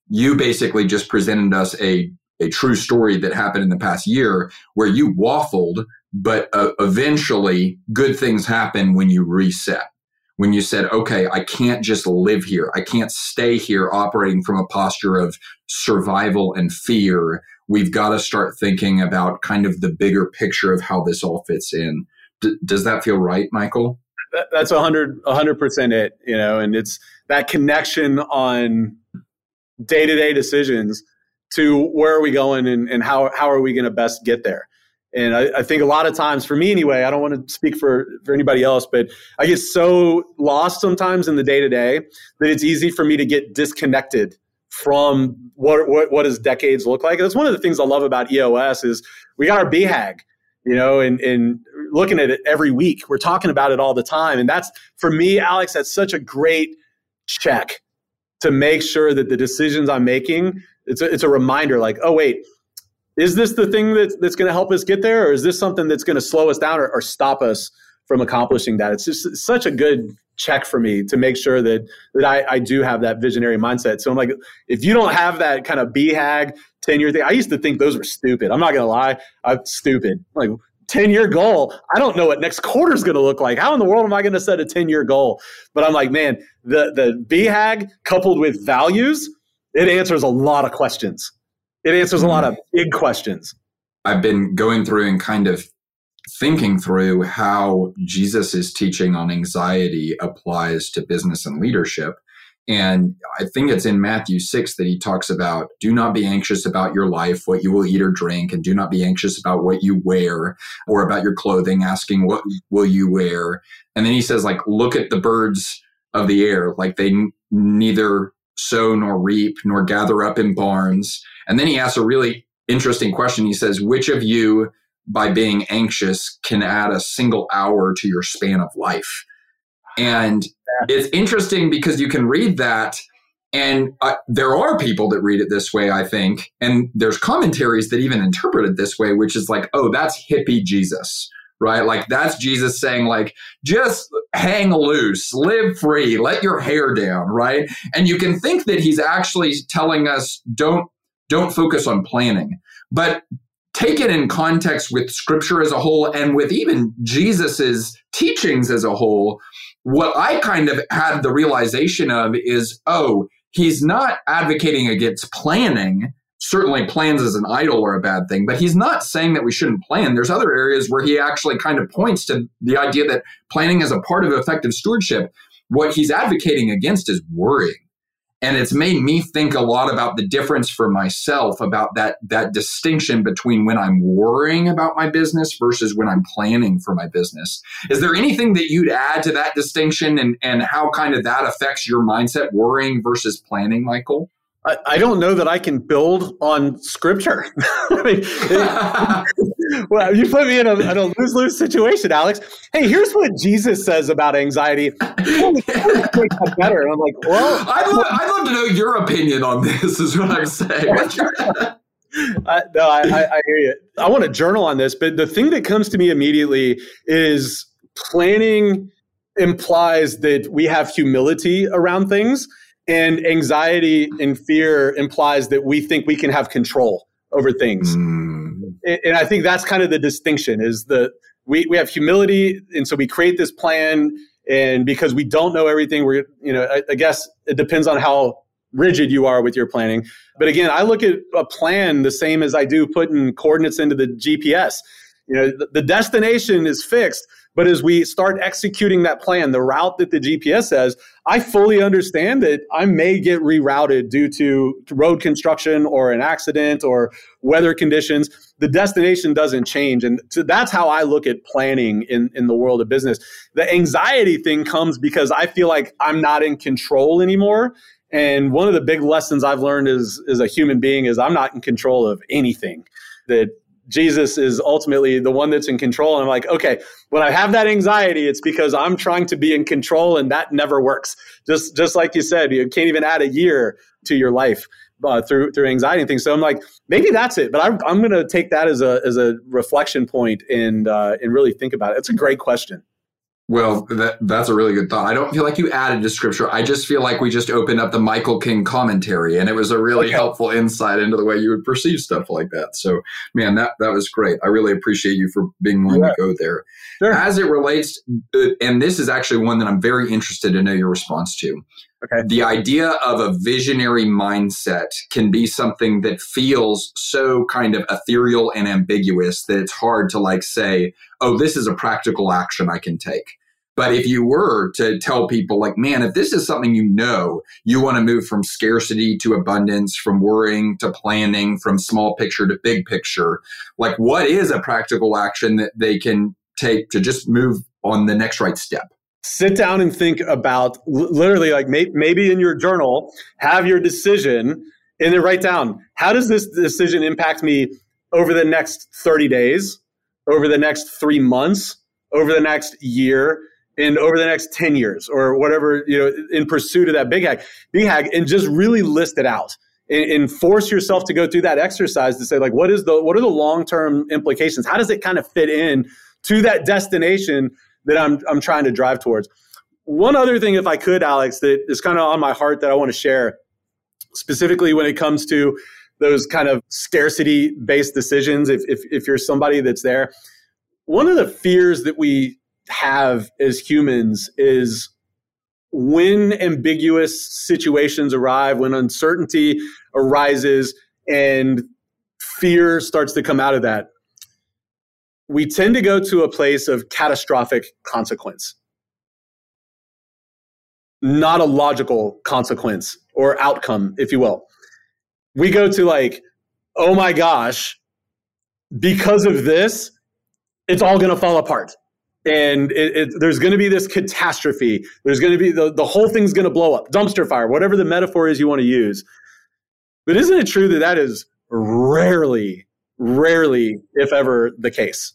Speaker 2: you basically just presented us a, a true story that happened in the past year where you waffled, but uh, eventually good things happen when you reset. When you said, okay, I can't just live here. I can't stay here operating from a posture of survival and fear. We've got to start thinking about kind of the bigger picture of how this all fits in. D- does that feel right, Michael?
Speaker 1: That, that's a hundred, a hundred percent it, you know, and it's that connection on day-to-day decisions to where are we going and, and how, how are we going to best get there? And I, I think a lot of times, for me anyway, I don't want to speak for, for anybody else, but I get so lost sometimes in the day-to-day that it's easy for me to get disconnected from what, what, what does decades look like. And that's one of the things I love about E O S is we got our B HAG, you know, and, and looking at it every week. We're talking about it all the time. And that's, for me, Alex, that's such a great check to make sure that the decisions I'm making, it's a, it's a reminder like, oh, wait, is this the thing that's, that's going to help us get there? Or is this something that's going to slow us down or, or stop us from accomplishing that? It's just such a good check for me to make sure that that I, I do have that visionary mindset. So I'm like, if you don't have that kind of B HAG ten-year thing, I used to think those were stupid. I'm not going to lie. I'm stupid. Like, ten-year goal, I don't know what next quarter is going to look like. How in the world am I going to set a ten-year goal? But I'm like, man, the, the B HAG coupled with values, it answers a lot of questions. It answers a lot of big questions.
Speaker 2: I've been going through and kind of thinking through how Jesus' teaching on anxiety applies to business and leadership. And I think it's in Matthew six that he talks about, do not be anxious about your life, what you will eat or drink, and do not be anxious about what you wear or about your clothing, asking what will you wear. And then he says, like, look at the birds of the air, like they n- neither sow nor reap nor gather up in barns. And then he asks a really interesting question. He says, which of you, by being anxious, can add a single hour to your span of life? And it's interesting because you can read that, and uh, there are people that read it this way, I think. And there's commentaries that even interpret it this way, which is like, oh, that's hippie Jesus, right? Like that's Jesus saying, like, just hang loose, live free, let your hair down, right? And you can think that he's actually telling us, don't, don't focus on planning. But take it in context with Scripture as a whole and with even Jesus's teachings as a whole. What I kind of had the realization of is, oh, he's not advocating against planning. Certainly plans as an idol are a bad thing, but he's not saying that we shouldn't plan. There's other areas where he actually kind of points to the idea that planning is a part of effective stewardship. What he's advocating against is worrying. And it's made me think a lot about the difference for myself about that, that distinction between when I'm worrying about my business versus when I'm planning for my business. Is there anything that you'd add to that distinction and, and how kind of that affects your mindset, worrying versus planning, Michael?
Speaker 1: I, I don't know that I can build on Scripture. I mean, it, well, you put me in a, in a lose-lose situation, Alex. Hey, here's what Jesus says about anxiety. Make that better. And I'm like, well,
Speaker 2: I'd love, I'd love to know your opinion on this. Is what I'm saying. What's your
Speaker 1: I, no, I, I, I hear you. I want to journal on this, but the thing that comes to me immediately is planning implies that we have humility around things. And anxiety and fear implies that we think we can have control over things. Mm. And, and I think that's kind of the distinction is the we, we have humility. And so we create this plan. And because we don't know everything, we're, you know, I, I guess it depends on how rigid you are with your planning. But again, I look at a plan the same as I do putting coordinates into the G P S. You know, the, the destination is fixed. But as we start executing that plan, the route that the G P S says, I fully understand that I may get rerouted due to road construction or an accident or weather conditions. The destination doesn't change. And so that's how I look at planning in, in the world of business. The anxiety thing comes because I feel like I'm not in control anymore. And one of the big lessons I've learned as, as a human being is I'm not in control of anything. That Jesus is ultimately the one that's in control. And I'm like, okay, when I have that anxiety, it's because I'm trying to be in control, and that never works. Just just like you said, you can't even add a year to your life uh, through through anxiety and things. So I'm like, maybe that's it. But I'm I'm going to take that as a as a reflection point and uh, and really think about it. It's a great question.
Speaker 2: Well, that, that's a really good thought. I don't feel like you added to scripture. I just feel like we just opened up the Michael King commentary, and it was a really okay. helpful insight into the way you would perceive stuff like that. So, man, that, that was great. I really appreciate you for being willing yeah. to go there. Sure. As it relates, and this is actually one that I'm very interested to know your response to. Okay. The idea of a visionary mindset can be something that feels so kind of ethereal and ambiguous that it's hard to like say, oh, this is a practical action I can take. But if you were to tell people like, man, if this is something you know, you want to move from scarcity to abundance, from worrying to planning, from small picture to big picture, like what is a practical action that they can take to just move on the next right step?
Speaker 1: Sit down and think about literally like may, maybe in your journal, have your decision and then write down, how does this decision impact me over the next thirty days, over the next three months, over the next year, and over the next ten years or whatever, you know, in pursuit of that big hag, big hag, and just really list it out and, and force yourself to go through that exercise to say like, what is the, what are the long-term implications? How does it kind of fit in to that destination that I'm I'm trying to drive towards? One other thing, if I could, Alex, that is kind of on my heart that I want to share, specifically when it comes to those kind of scarcity-based decisions, if, if if you're somebody that's there, one of the fears that we have as humans is when ambiguous situations arrive, when uncertainty arises and fear starts to come out of that, we tend to go to a place of catastrophic consequence, not a logical consequence or outcome, if you will. We go to like, oh my gosh, because of this, it's all going to fall apart. And it, it, there's going to be this catastrophe. There's going to be, the, the whole thing's going to blow up, dumpster fire, whatever the metaphor is you want to use. But isn't it true that that is rarely, rarely, if ever, the case?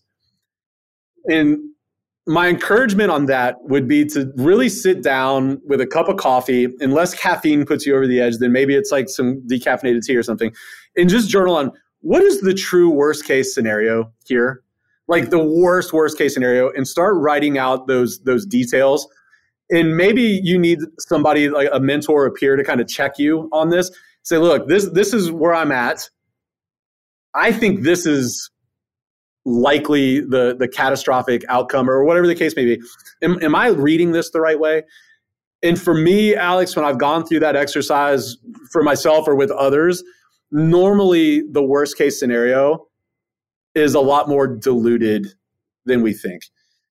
Speaker 1: And my encouragement on that would be to really sit down with a cup of coffee, unless caffeine puts you over the edge, then maybe it's like some decaffeinated tea or something, and just journal on what is the true worst case scenario here, like the worst, worst case scenario, and start writing out those, those details. And maybe you need somebody like a mentor or a peer to kind of check you on this. Say, look, this, this is where I'm at. I think this is likely the the catastrophic outcome or whatever the case may be. Am, am I reading this the right way? And for me, Alex, when I've gone through that exercise for myself or with others, normally the worst case scenario is a lot more diluted than we think.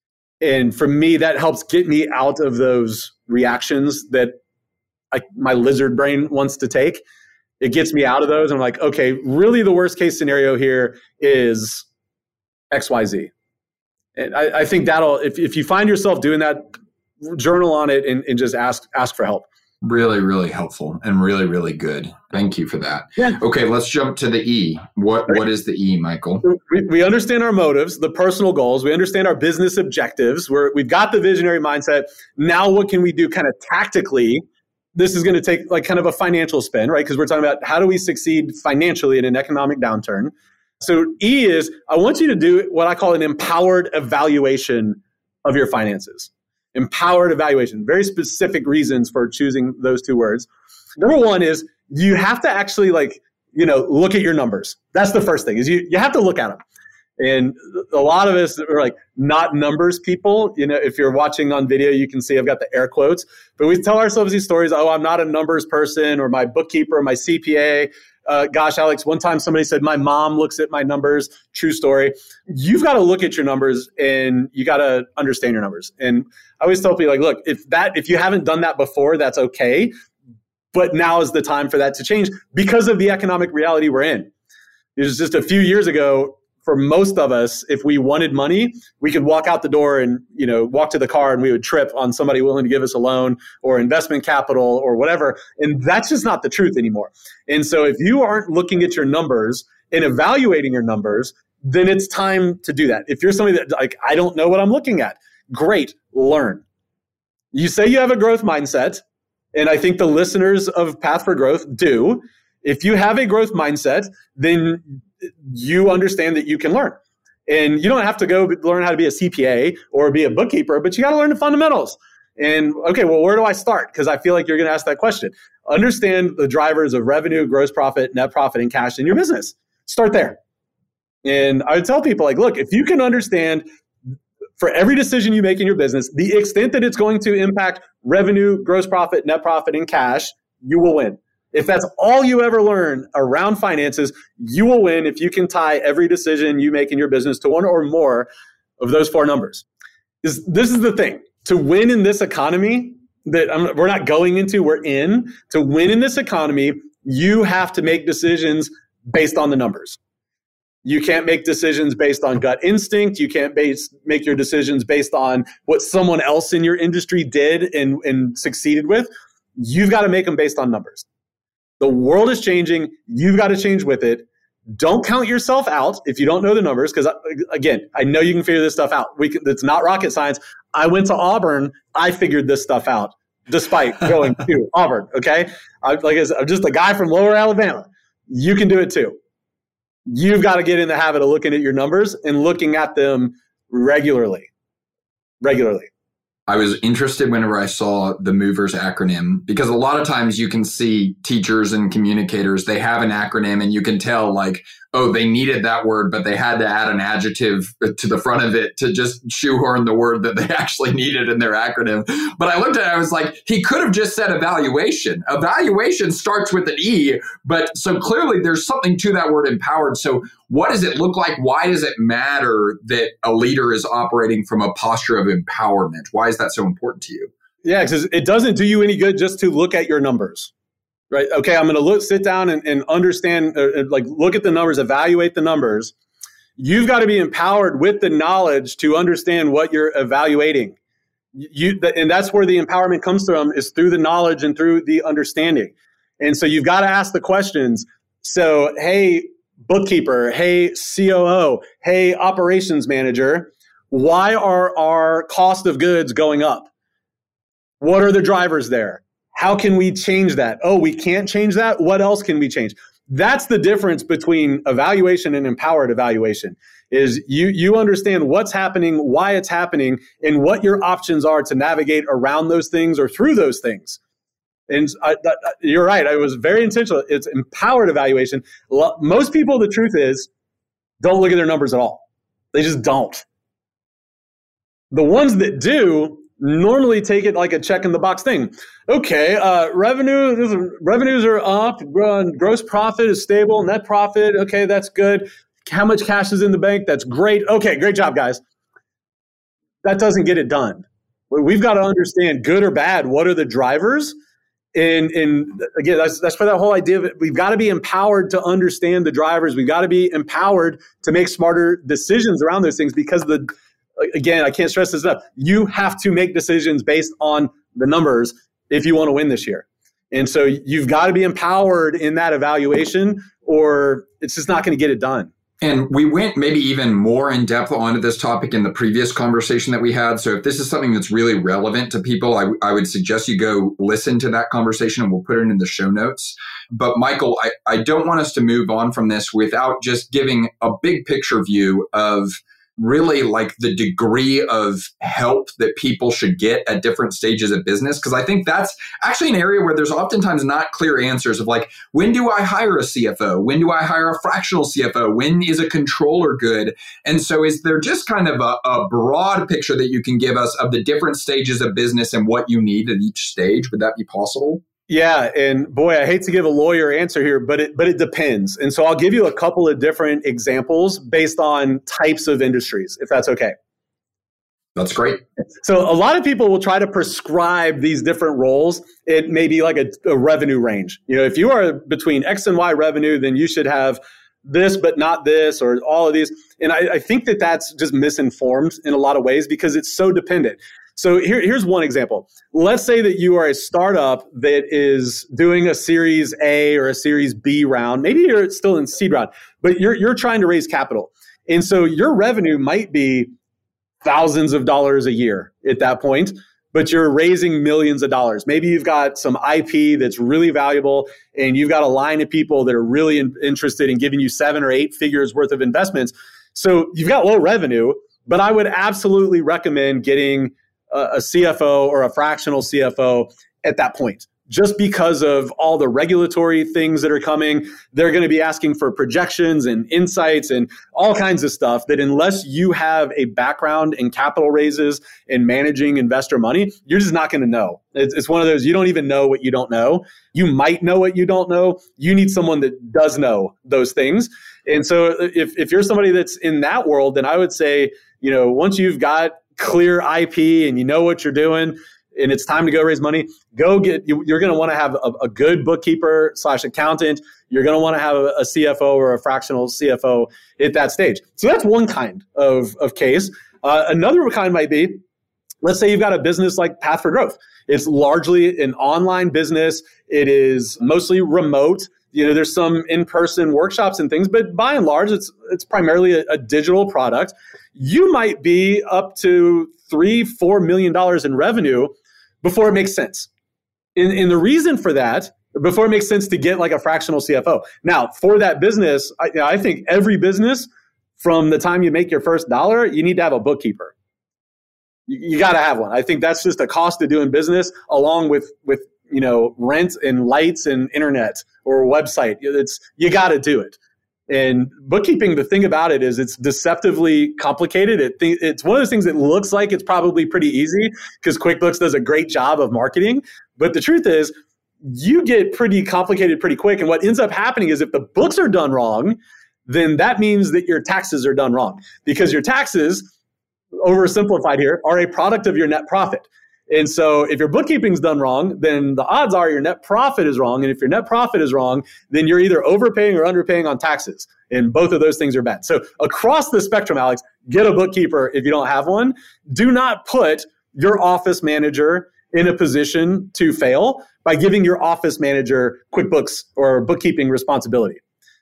Speaker 1: And for me, that helps get me out of those reactions that I, my lizard brain wants to take. It gets me out of those. I'm like, okay, really the worst case scenario here is X Y Z. And I, I think that'll, if, if you find yourself doing that, journal on it and, and just ask ask for help.
Speaker 2: Really, really helpful and really, really good. Thank you for that. Yeah. Okay, let's jump to the E. What What is the E, Michael?
Speaker 1: We, we understand our motives, the personal goals. We understand our business objectives. We're, we've got the visionary mindset. Now what can we do kind of tactically? This is going to take like kind of a financial spin, right? Because we're talking about how do we succeed financially in an economic downturn. So E is, I want you to do what I call an empowered evaluation of your finances. Empowered evaluation, very specific reasons for choosing those two words. Number one is you have to actually like, you know, look at your numbers. That's the first thing is you, you have to look at them. And a lot of us are like not numbers people. You know, if you're watching on video, you can see I've got the air quotes, but we tell ourselves these stories. Oh, I'm not a numbers person, or my bookkeeper, my C P A. Uh, gosh, Alex, one time somebody said, my mom looks at my numbers. True story. You've got to look at your numbers and you got to understand your numbers. And I always tell people like, look, if that, if you haven't done that before, that's okay. But now is the time for that to change because of the economic reality we're in. It was just a few years ago, for most of us, if we wanted money, we could walk out the door and, you know, walk to the car and we would trip on somebody willing to give us a loan or investment capital or whatever. And that's just not the truth anymore. And so if you aren't looking at your numbers and evaluating your numbers, then it's time to do that. If you're somebody that like, I don't know what I'm looking at, great, learn. You say you have a growth mindset, and I think the listeners of Path for Growth do. If you have a growth mindset, then you understand that you can learn. And you don't have to go learn how to be a C P A or be a bookkeeper, but you got to learn the fundamentals. And okay, well, where do I start? Because I feel like you're going to ask that question. Understand the drivers of revenue, gross profit, net profit, and cash in your business. Start there. And I would tell people, like, look, if you can understand for every decision you make in your business, the extent that it's going to impact revenue, gross profit, net profit, and cash, you will win. If that's all you ever learn around finances, you will win if you can tie every decision you make in your business to one or more of those four numbers. This, this is the thing. To win in this economy that I'm, we're not going into, we're in, to win in this economy, you have to make decisions based on the numbers. You can't make decisions based on gut instinct. You can't base, make your decisions based on what someone else in your industry did and, and succeeded with. You've got to make them based on numbers. The world is changing. You've got to change with it. Don't count yourself out if you don't know the numbers, because, again, I know you can figure this stuff out. We can, it's not rocket science. I went to Auburn. I figured this stuff out despite going to Auburn, okay? I, like I said, I'm just a guy from Lower Alabama. You can do it too. You've got to get in the habit of looking at your numbers and looking at them regularly, regularly.
Speaker 2: I was interested whenever I saw the MOVERS acronym, because a lot of times you can see teachers and communicators, they have an acronym and you can tell, like, oh, they needed that word, but they had to add an adjective to the front of it to just shoehorn the word that they actually needed in their acronym. But I looked at it, I was like, he could have just said evaluation. Evaluation starts with an E, but so clearly there's something to that word empowered. So what does it look like? Why does it matter that a leader is operating from a posture of empowerment? Why is that so important to you?
Speaker 1: Yeah, because it doesn't do you any good just to look at your numbers. Right. Okay, I'm going to look, sit down and, and understand, uh, like look at the numbers, evaluate the numbers. You've got to be empowered with the knowledge to understand what you're evaluating. You, and that's where the empowerment comes from, is through the knowledge and through the understanding. And so you've got to ask the questions. So, hey, bookkeeper, hey, C O O, hey, operations manager, why are our cost of goods going up? What are the drivers there? How can we change that? Oh, we can't change that? What else can we change? That's the difference between evaluation and empowered evaluation, is you, you understand what's happening, why it's happening, and what your options are to navigate around those things or through those things. And I, I, you're right. I was very intentional. It's empowered evaluation. Most people, the truth is, don't look at their numbers at all. They just don't. The ones that do normally take it like a check in the box thing. Okay, uh, revenue revenues are up, gross profit is stable, net profit, okay, that's good. How much cash is in the bank? That's great. Okay, great job, guys. That doesn't get it done. We've got to understand, good or bad, what are the drivers? And, and again, that's, that's for that whole idea of it. We've got to be empowered to understand the drivers. We've got to be empowered to make smarter decisions around those things, because the Again, I can't stress this enough. You have to make decisions based on the numbers if you want to win this year. And so you've got to be empowered in that evaluation, or it's just not going to get it done.
Speaker 2: And we went maybe even more in depth onto this topic in the previous conversation that we had. So if this is something that's really relevant to people, I, I would suggest you go listen to that conversation, and we'll put it in the show notes. But Michael, I, I don't want us to move on from this without just giving a big picture view of really like the degree of help that people should get at different stages of business. Because I think that's actually an area where there's oftentimes not clear answers of like, when do I hire a C F O? When do I hire a fractional C F O? When is a controller good? And so is there just kind of a, a broad picture that you can give us of the different stages of business and what you need at each stage? Would that be possible?
Speaker 1: Yeah. And boy, I hate to give a lawyer answer here, but it, but it depends. And so I'll give you a couple of different examples based on types of industries, if that's okay.
Speaker 2: That's great.
Speaker 1: So a lot of people will try to prescribe these different roles. It may be like a, a revenue range. You know, if you are between X and Y revenue, then you should have this, but not this, or all of these. And I, I think that that's just misinformed in a lot of ways, because it's so dependent. So here, here's one example. Let's say that you are a startup that is doing a Series A or a Series B round. Maybe you're still in seed round, but you're you're trying to raise capital. And so your revenue might be thousands of dollars a year at that point, but you're raising millions of dollars. Maybe you've got some I P that's really valuable, and you've got a line of people that are really in, interested in giving you seven or eight figures worth of investments. So you've got low revenue, but I would absolutely recommend getting a, a C F O or a fractional C F O at that point. Just because of all the regulatory things that are coming, they're going to be asking for projections and insights and all kinds of stuff that unless you have a background in capital raises and managing investor money, you're just not going to know. It's, it's one of those, you don't even know what you don't know. You might know what you don't know. You need someone that does know those things. And so if, if you're somebody that's in that world, then I would say, you know, once you've got clear I P and you know what you're doing, and it's time to go raise money, go get, you're going to want to have a, a good bookkeeper slash accountant. You're going to want to have a, a C F O or a fractional C F O at that stage. So that's one kind of, of case. Uh, another kind might be, let's say you've got a business like Path for Growth. It's largely an online business. It is mostly remote. You know, there's some in-person workshops and things, but by and large, it's it's primarily a, a digital product. You might be up to three, four million dollars in revenue before it makes sense. And, and the reason for that, before it makes sense to get like a fractional C F O. Now, for that business, I, I think every business, from the time you make your first dollar, you need to have a bookkeeper. You, you got to have one. I think that's just a cost of doing business, along with with you know rent and lights and internet or website. It's you got to do it. And bookkeeping, the thing about it is it's deceptively complicated. It th- it's one of those things that looks like it's probably pretty easy because QuickBooks does a great job of marketing. But the truth is, you get pretty complicated pretty quick. And what ends up happening is if the books are done wrong, then that means that your taxes are done wrong. Because your taxes, oversimplified here, are a product of your net profit. And so if your bookkeeping's done wrong, then the odds are your net profit is wrong. And if your net profit is wrong, then you're either overpaying or underpaying on taxes. And both of those things are bad. So across the spectrum, Alex, get a bookkeeper if you don't have one. Do not put your office manager in a position to fail by giving your office manager QuickBooks or bookkeeping responsibility,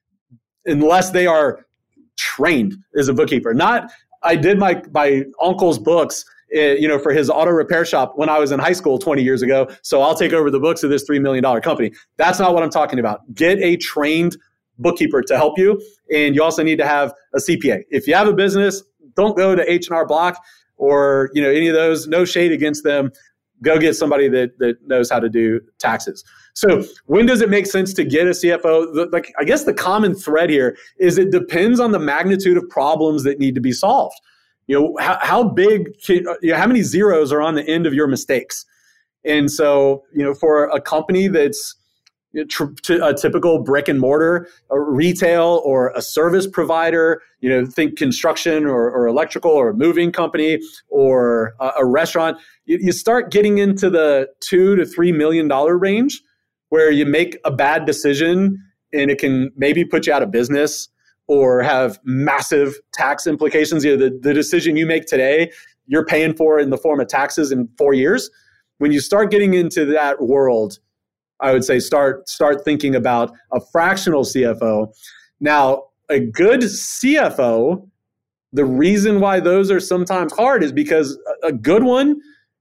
Speaker 1: unless they are trained as a bookkeeper. Not, I did my, my uncle's books you know, for his auto repair shop when I was in high school twenty years ago. So I'll take over the books of this three million dollars company. That's not what I'm talking about. Get a trained bookkeeper to help you. And you also need to have a C P A. If you have a business, don't go to H and R Block or, you know, any of those. No shade against them. Go get somebody that, that knows how to do taxes. So when does it make sense to get a C F O? The, like, I guess the common thread here is it depends on the magnitude of problems that need to be solved. You know, how, how big, can, you know, how many zeros are on the end of your mistakes? And so, you know, for a company that's you know, tr- t- a typical brick and mortar, a retail or a service provider, you know, think construction or, or electrical or a moving company or a, a restaurant, you, you start getting into the two to three million dollar range where you make a bad decision and it can maybe put you out of business or have massive tax implications. You know, the, the decision you make today, you're paying for in the form of taxes in four years. When you start getting into that world, I would say start start thinking about a fractional C F O. Now, a good C F O, the reason why those are sometimes hard is because a good one,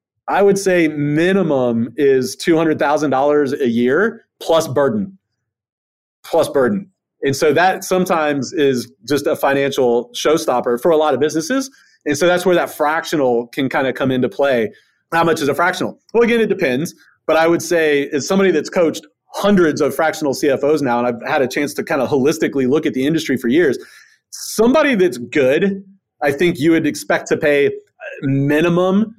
Speaker 1: I would say minimum is two hundred thousand dollars a year plus burden, plus burden. And so that sometimes is just a financial showstopper for a lot of businesses. And so that's where that fractional can kind of come into play. How much is a fractional? Well, again, it depends. But I would say as somebody that's coached hundreds of fractional C F Os now, and I've had a chance to kind of holistically look at the industry for years, somebody that's good, I think you would expect to pay minimum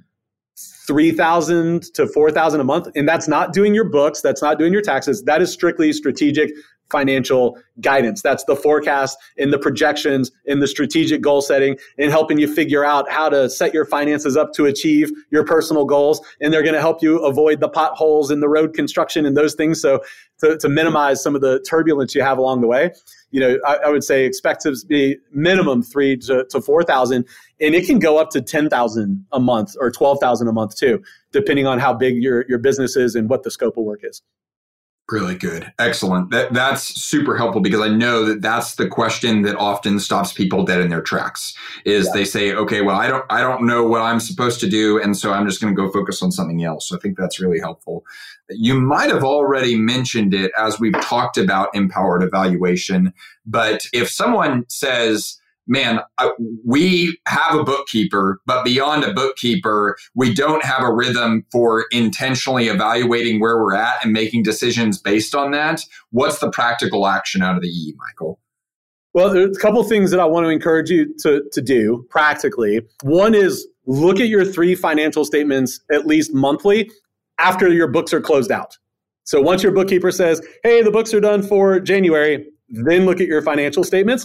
Speaker 1: three thousand to four thousand a month. And that's not doing your books. That's not doing your taxes. That is strictly strategic financial guidance. That's the forecast and the projections and the strategic goal setting and helping you figure out how to set your finances up to achieve your personal goals. And they're going to help you avoid the potholes in the road construction and those things. So to, to minimize some of the turbulence you have along the way, you know, I, I would say expect to be minimum three to, to four thousand, and it can go up to ten thousand a month or twelve thousand a month too, depending on how big your, your business is and what the scope of work is.
Speaker 2: Really good. Excellent. That that's super helpful because I know that that's the question that often stops people dead in their tracks is yeah. They say, okay, well, I don't, I don't know what I'm supposed to do. And so I'm just going to go focus on something else. So I think that's really helpful. You might have already mentioned it as we've talked about empowered evaluation, but if someone says, man, I, we have a bookkeeper, but beyond a bookkeeper, we don't have a rhythm for intentionally evaluating where we're at and making decisions based on that. What's the practical action out of the E, Michael?
Speaker 1: Well, there's a couple of things that I want to encourage you to, to do practically. One is look at your three financial statements at least monthly after your books are closed out. So once your bookkeeper says, hey, the books are done for January, then look at your financial statements.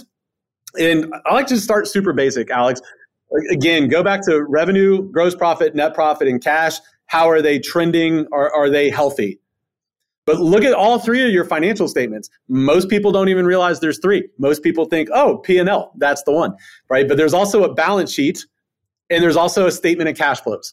Speaker 1: And I like to start super basic, Alex. Again, go back to revenue, gross profit, net profit, and cash. How are they trending? Are, are they healthy? But look at all three of your financial statements. Most people don't even realize there's three. Most people think, oh, P and L, that's the one, right? But there's also a balance sheet, and there's also a statement of cash flows.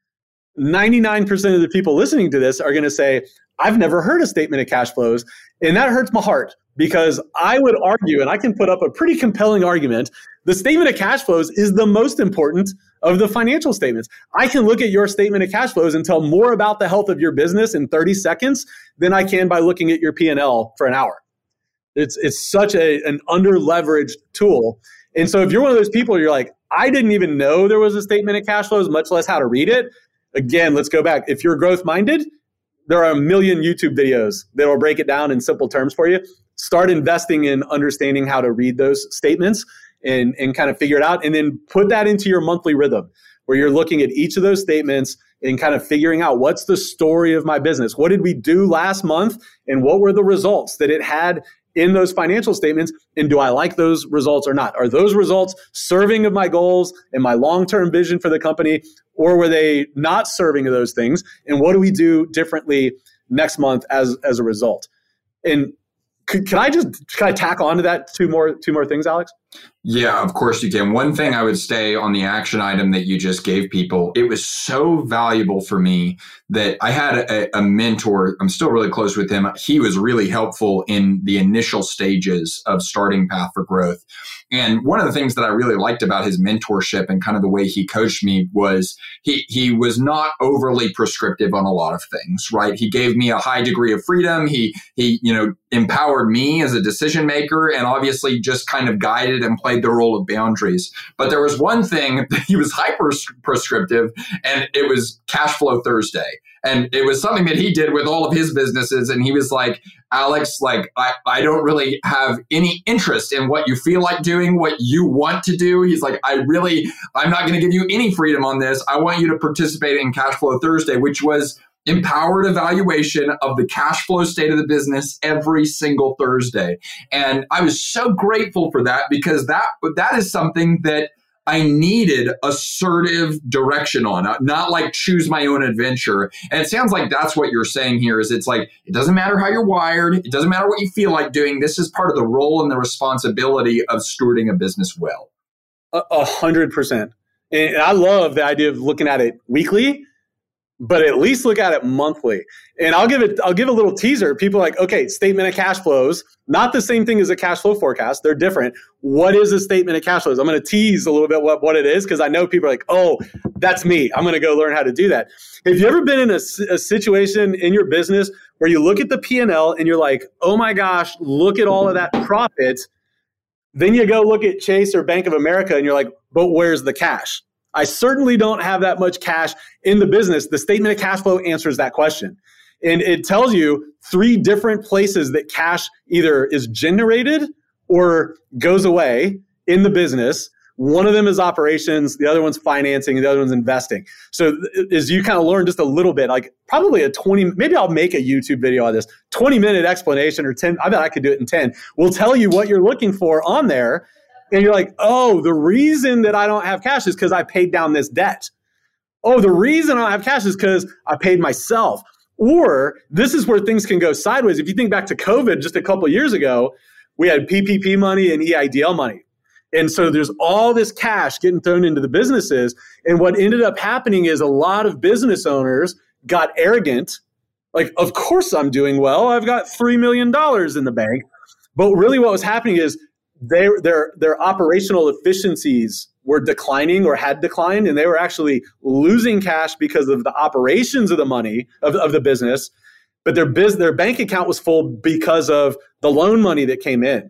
Speaker 1: ninety-nine percent of the people listening to this are going to say, I've never heard a statement of cash flows. And that hurts my heart because I would argue, and I can put up a pretty compelling argument, the statement of cash flows is the most important of the financial statements. I can look at your statement of cash flows and tell more about the health of your business in thirty seconds than I can by looking at your P and L for an hour. It's it's such a, an under-leveraged tool. And so if you're one of those people, you're like, I didn't even know there was a statement of cash flows, much less how to read it. Again, let's go back. If you're growth-minded, there are a million YouTube videos that will break it down in simple terms for you. Start investing in understanding how to read those statements and, and kind of figure it out. And then put that into your monthly rhythm where you're looking at each of those statements and kind of figuring out what's the story of my business? What did we do last month? And what were the results that it had in those financial statements? And do I like those results or not? Are those results serving of my goals and my long-term vision for the company? Or were they not serving of those things? And what do we do differently next month as, as a result? And could, can I just can I tack on to that two more two more things, Alex?
Speaker 2: Yeah, of course you can. One thing I would say on the action item that you just gave people, it was so valuable for me that I had a, a mentor. I'm still really close with him. He was really helpful in the initial stages of starting Path for Growth. And one of the things that I really liked about his mentorship and kind of the way he coached me was he he was not overly prescriptive on a lot of things, right? He gave me a high degree of freedom. He he you know empowered me as a decision maker and obviously just kind of guided and played the role of boundaries. But there was one thing that he was hyper prescriptive, and it was Cash Flow Thursday. And it was something that he did with all of his businesses. And he was like, Alex, like, I, I don't really have any interest in what you feel like doing, what you want to do. He's like, I really, I'm not going to give you any freedom on this. I want you to participate in Cash Flow Thursday, which was empowered evaluation of the cash flow state of the business every single Thursday. And I was so grateful for that because that that is something that I needed assertive direction on, not like choose my own adventure. And it sounds like that's what you're saying here is it's like, it doesn't matter how you're wired. It doesn't matter what you feel like doing. This is part of the role and the responsibility of stewarding a business well.
Speaker 1: A, a hundred percent. And I love the idea of looking at it weekly, but at least look at it monthly. And I'll give it, I'll give a little teaser. People are like, okay, statement of cash flows, not the same thing as a cash flow forecast. They're different. What is a statement of cash flows? I'm going to tease a little bit what, what it is because I know people are like, oh, that's me. I'm going to go learn how to do that. Have you ever been in a, a situation in your business where you look at the P and L and you're like, oh my gosh, look at all of that profit. Then you go look at Chase or Bank of America and you're like, but where's the cash? I certainly don't have that much cash in the business. The statement of cash flow answers that question. And it tells you three different places that cash either is generated or goes away in the business. One of them is operations. The other one's financing. And the other one's investing. So as you kind of learn just a little bit, like probably a twenty, maybe I'll make a YouTube video on this, twenty minute explanation or ten, I bet I could do it in ten. We'll tell you what you're looking for on there. And you're like, oh, the reason that I don't have cash is because I paid down this debt. Oh, the reason I don't have cash is because I paid myself. Or this is where things can go sideways. If you think back to COVID just a couple of years ago, we had P P P money and E I D L money. And so there's all this cash getting thrown into the businesses. And what ended up happening is a lot of business owners got arrogant. Like, of course I'm doing well. I've got three million dollars in the bank. But really what was happening is Their, their, their operational efficiencies were declining or had declined, and they were actually losing cash because of the operations of the money of, of the business. But their biz, their bank account was full because of the loan money that came in.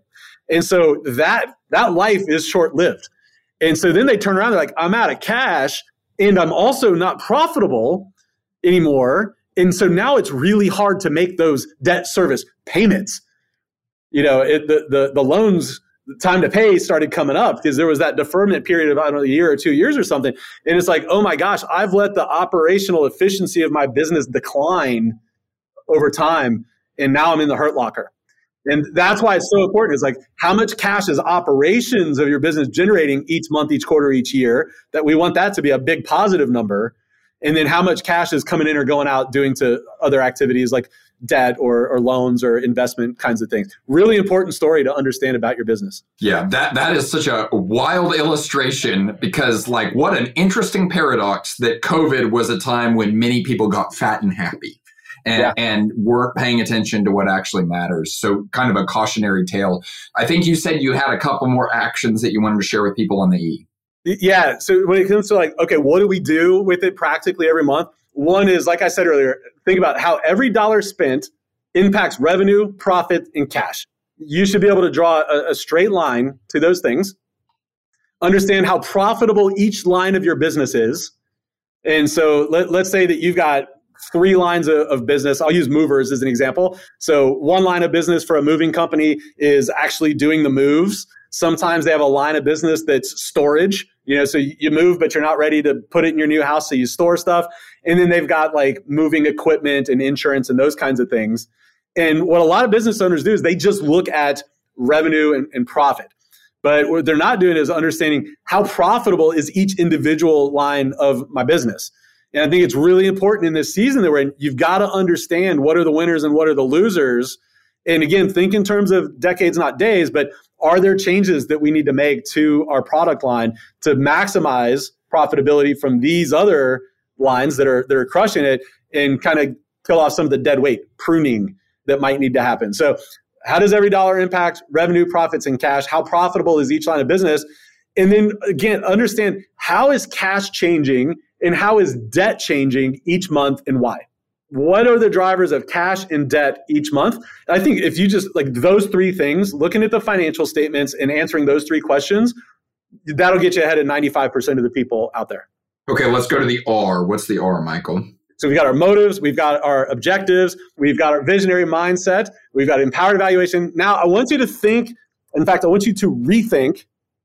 Speaker 1: And so that that life is short-lived. And so then they turn around, they're like, I'm out of cash and I'm also not profitable anymore. And so now it's really hard to make those debt service payments. You know, it, the, the, the loans, the time to pay started coming up because there was that deferment period of, I don't know, a year or two years or something. And it's like, oh my gosh, I've let the operational efficiency of my business decline over time. And now I'm in the hurt locker. And that's why it's so important. It's like, how much cash is operations of your business generating each month, each quarter, each year, that we want that to be a big positive number. And then how much cash is coming in or going out doing to other activities like debt or, or loans or investment kinds of things. Really important story to understand about your business.
Speaker 2: Yeah, that that is such a wild illustration because like what an interesting paradox that COVID was a time when many people got fat and happy. And, yeah. and weren't paying attention to what actually matters. So kind of a cautionary tale. I think you said you had a couple more actions that you wanted to share with people on the E.
Speaker 1: Yeah. So when it comes to like, okay, what do we do with it practically every month? One is, like I said earlier, think about how every dollar spent impacts revenue, profit, and cash. You should be able to draw a, a straight line to those things. Understand how profitable each line of your business is. And so let, let's say that you've got three lines of, of business. I'll use movers as an example. So one line of business for a moving company is actually doing the moves. Sometimes they have a line of business that's storage. You know, so you move, but you're not ready to put it in your new house, so you store stuff. And then they've got like moving equipment and insurance and those kinds of things. And what a lot of business owners do is they just look at revenue and, and profit. But what they're not doing is understanding how profitable is each individual line of my business. And I think it's really important in this season that we're in. You've got to understand what are the winners and what are the losers. And again, think in terms of decades, not days, but are there changes that we need to make to our product line to maximize profitability from these other lines that are that are crushing it and kind of kill off some of the dead weight, pruning that might need to happen. So how does every dollar impact revenue, profits, and cash? How profitable is each line of business? And then again, understand how is cash changing and how is debt changing each month and why? What are the drivers of cash and debt each month? I think if you just like those three things, looking at the financial statements and answering those three questions, that'll get you ahead of ninety-five percent of the people out there.
Speaker 2: Okay, let's go to the R. What's the R, Michael?
Speaker 1: So we've got our motives, we've got our objectives, we've got our visionary mindset, we've got empowered evaluation. Now, I want you to think, in fact, I want you to rethink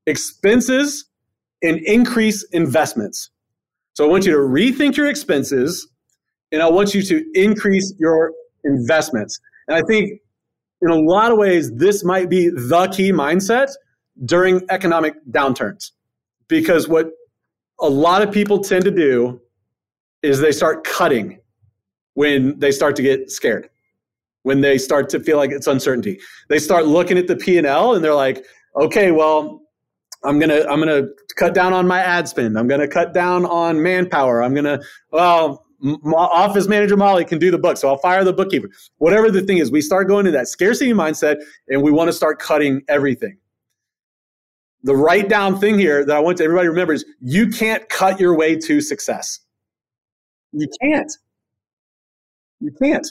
Speaker 1: expenses and increase investments. So I want you to rethink your expenses and I want you to increase your investments. And I think in a lot of ways, this might be the key mindset during economic downturns. Because what a lot of people tend to do is they start cutting when they start to get scared, when they start to feel like it's uncertainty. They start looking at the P and L and they're like, okay, well, I'm going to I'm going to cut down on my ad spend. I'm going to cut down on manpower. I'm going to, well, m- office manager Molly can do the book, so I'll fire the bookkeeper. Whatever the thing is, we start going into that scarcity mindset and we want to start cutting everything. The write down thing here that I want everybody to remember is you can't cut your way to success. You can't. You can't.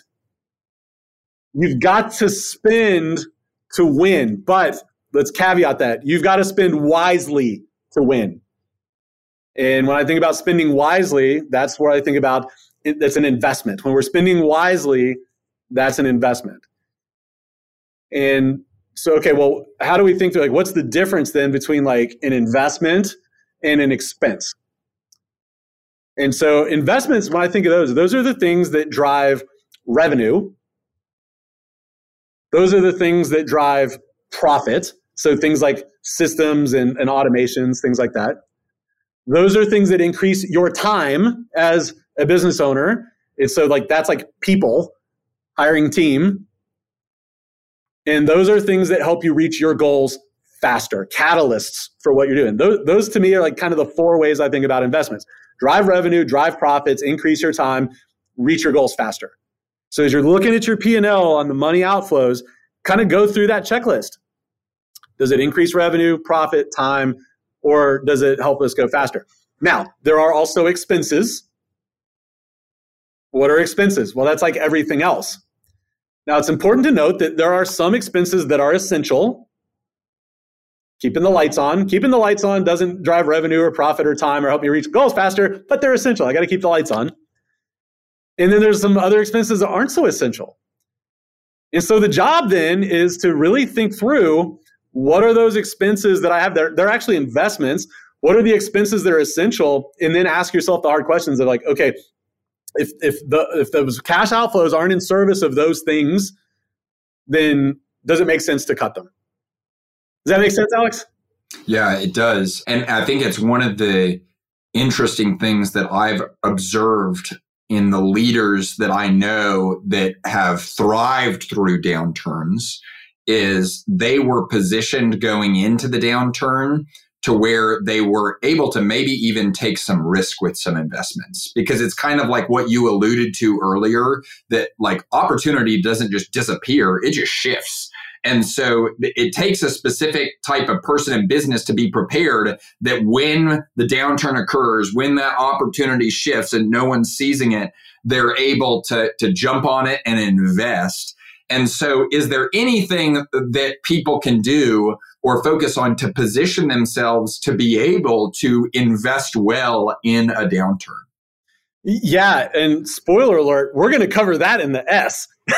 Speaker 1: You've got to spend to win, but let's caveat that. You've got to spend wisely to win. And when I think about spending wisely, that's where I think about it, that's an investment. When we're spending wisely, that's an investment. And so, okay, well, how do we think through, like, what's the difference then between like an investment and an expense? And so investments, when I think of those, those are the things that drive revenue. Those are the things that drive profit. So things like systems and, and automations, things like that. Those are things that increase your time as a business owner. And so like that's like people, hiring team. And those are things that help you reach your goals faster, catalysts for what you're doing. Those, those to me are like kind of the four ways I think about investments. Drive revenue, drive profits, increase your time, reach your goals faster. So as you're looking at your P and L on the money outflows, kind of go through that checklist. Does it increase revenue, profit, time, or does it help us go faster? Now, there are also expenses. What are expenses? Well, that's like everything else. Now, it's important to note that there are some expenses that are essential keeping the lights on. Keeping the lights on doesn't drive revenue or profit or time or help me reach goals faster, but they're essential. I got to keep the lights on. And then there's some other expenses that aren't so essential. And so the job then is to really think through, what are those expenses that I have? They're, they're actually investments. What are the expenses that are essential? And then ask yourself the hard questions of like, okay, if if the if those cash outflows aren't in service of those things, then does it make sense to cut them? Does that make sense, Alex?
Speaker 2: Yeah, it does. And I think it's one of the interesting things that I've observed in the leaders that I know that have thrived through downturns is they were positioned going into the downturn to where they were able to maybe even take some risk with some investments, because it's kind of like what you alluded to earlier, that like opportunity doesn't just disappear, it just shifts. And so it takes a specific type of person in business to be prepared that when the downturn occurs, when that opportunity shifts and no one's seizing it, they're able to, to jump on it and invest. And so is there anything that people can do or focus on to position themselves to be able to invest well in a downturn?
Speaker 1: Yeah, and spoiler alert, we're going to cover that in the S. is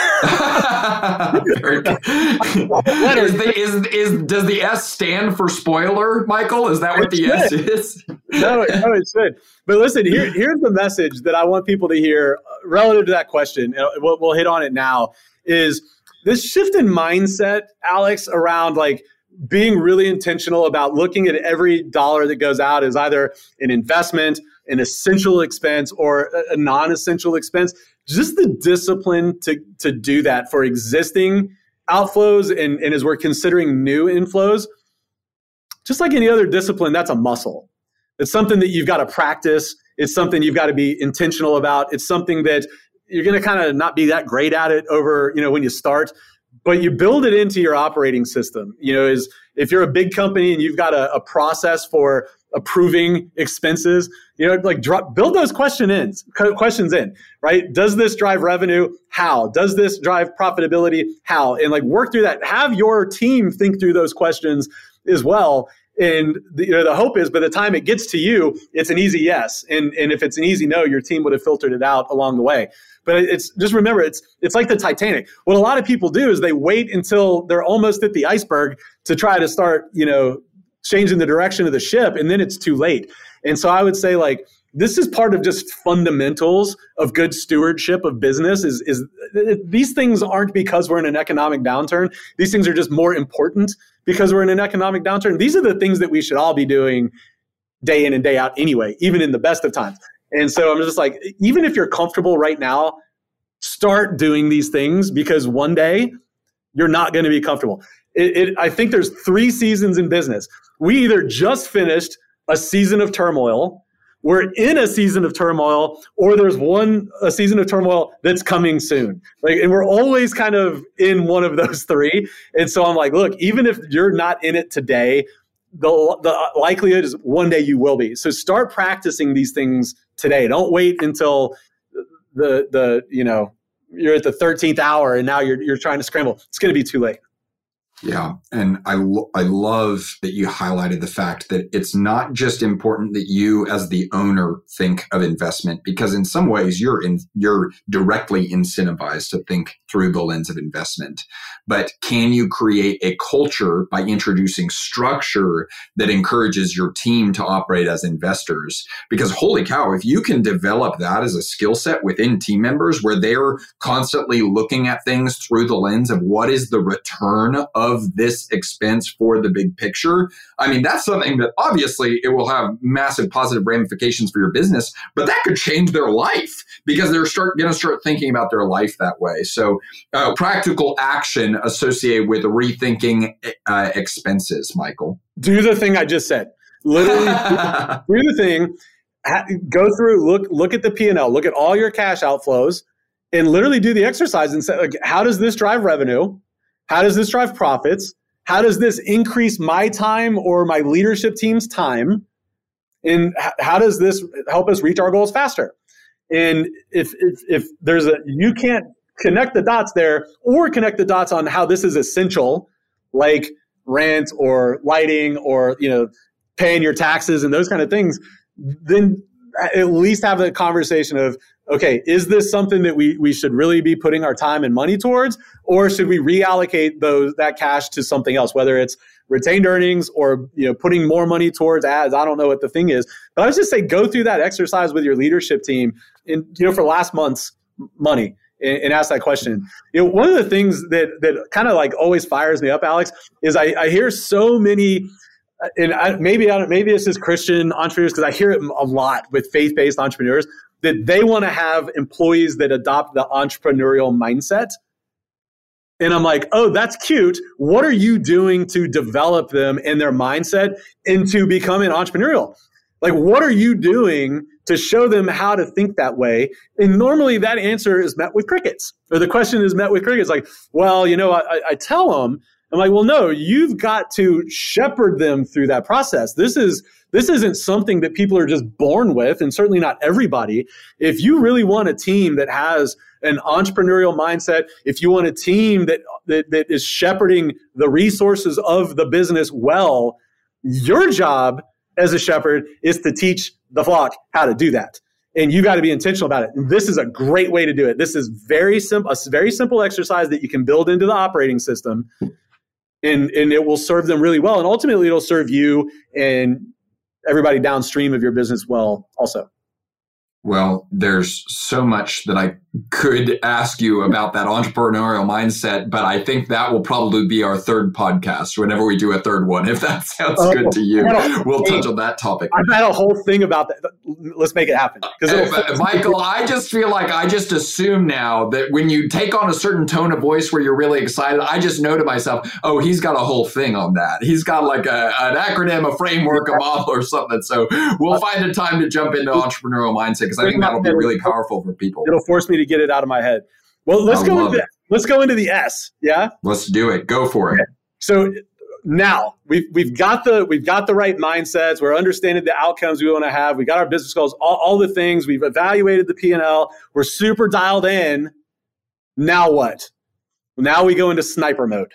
Speaker 2: the, is, is, does the S stand for spoiler, Michael? Is that what the S is?
Speaker 1: no, no, it should. But listen, here, here's the message that I want people to hear relative to that question. We'll, we'll hit on it now. Is this shift in mindset, Alex, around like being really intentional about looking at every dollar that goes out as either an investment, an essential expense, or a non-essential expense. Just the discipline to, to do that for existing outflows and, and as we're considering new inflows, just like any other discipline, that's a muscle. It's something that you've got to practice. It's something you've got to be intentional about. It's something that you're going to kind of not be that great at it over, you know, when you start, but you build it into your operating system. You know, is if you're a big company and you've got a, a process for approving expenses, you know, like drop, build those question in, questions in, right? Does this drive revenue? How? Does this drive profitability? How? And like work through that. Have your team think through those questions as well. And the, you know, the hope is by the time it gets to you, it's an easy yes. And, and if it's an easy no, your team would have filtered it out along the way. But it's just remember, it's it's like the Titanic. What a lot of people do is they wait until they're almost at the iceberg to try to start, you know, changing the direction of the ship, and then it's too late. And so I would say, like, this is part of just fundamentals of good stewardship of business. Is is these things aren't because we're in an economic downturn. These things are just more important because we're in an economic downturn. These are the things that we should all be doing day in and day out anyway, even in the best of times. And so I'm just like, even if you're comfortable right now, start doing these things, because one day you're not going to be comfortable. It, it, I think there's three seasons in business. We either just finished a season of turmoil, we're in a season of turmoil, or there's one a season of turmoil that's coming soon. Like, and we're always kind of in one of those three. And so I'm like, look, even if you're not in it today, the the likelihood is one day you will be. So start practicing these things today. Don't wait until the the you know you're at the thirteenth hour and now you're you're trying to scramble. It's going to be too late.
Speaker 2: Yeah. And I, lo- I love that you highlighted the fact that it's not just important that you as the owner think of investment, because in some ways you're in, you're directly incentivized to think through the lens of investment. But can you create a culture by introducing structure that encourages your team to operate as investors? Because holy cow, if you can develop that as a skill set within team members where they're constantly looking at things through the lens of what is the return of of this expense for the big picture. I mean, that's something that obviously it will have massive positive ramifications for your business, but that could change their life because they're start going to start thinking about their life that way. So uh, practical action associated with rethinking uh, expenses, Michael.
Speaker 1: Do the thing I just said. Literally do the thing. Ha- go through, look, look at the P and L, look at all your cash outflows, and literally do the exercise and say, like, how does this drive revenue? How does this drive profits? How does this increase my time or my leadership team's time? And how does this help us reach our goals faster? And if, if, if there's a, you can't connect the dots there or connect the dots on how this is essential, like rent or lighting or, you know, paying your taxes and those kind of things, then at least have the conversation of, okay, is this something that we we should really be putting our time and money towards, or should we reallocate those that cash to something else, whether it's retained earnings or, you know, putting more money towards ads? I don't know what the thing is, but I would just say go through that exercise with your leadership team, and, you know, for last month's money, and, and ask that question. You know, one of the things that that kind of like always fires me up, Alex, is I, I hear so many. And I, maybe I don't, maybe it's just Christian entrepreneurs, because I hear it a lot with faith-based entrepreneurs, that they want to have employees that adopt the entrepreneurial mindset. And I'm like, oh, that's cute. What are you doing to develop them and their mindset into becoming entrepreneurial? Like, what are you doing to show them how to think that way? And normally that answer is met with crickets, or the question is met with crickets. Like, well, you know, I, I tell them, I'm like, well, no, you've got to shepherd them through that process. This is this isn't something that people are just born with, and certainly not everybody. If you really want a team that has an entrepreneurial mindset, if you want a team that that, that is shepherding the resources of the business well, your job as a shepherd is to teach the flock how to do that. And you got to be intentional about it. And this is a great way to do it. This is very simple, a very simple exercise that you can build into the operating system. And, and it will serve them really well. And ultimately, it'll serve you and everybody downstream of your business well also.
Speaker 2: Well, there's so much that I could ask you about that entrepreneurial mindset, but I think that will probably be our third podcast whenever we do a third one. If that sounds oh, good to you, we'll touch on that topic.
Speaker 1: I've had a whole thing about that. Let's make it happen.
Speaker 2: Uh, Michael, I just feel like I just assume now that when you take on a certain tone of voice where you're really excited, I just know to myself, oh, he's got a whole thing on that. He's got like a, an acronym, a framework, a model or something. So we'll find a time to jump into entrepreneurial mindset, because I think that'll be really powerful for people.
Speaker 1: It'll force me to get it out of my head. Well, let's I go into the, let's go into the S. Yeah,
Speaker 2: let's do it. Go for it.
Speaker 1: Okay. So now we've we've got the we've got the right mindsets. We're understanding the outcomes we want to have. We got our business goals, all, all the things. We've evaluated the P and L. We're super dialed in. Now what? Now we go into sniper mode.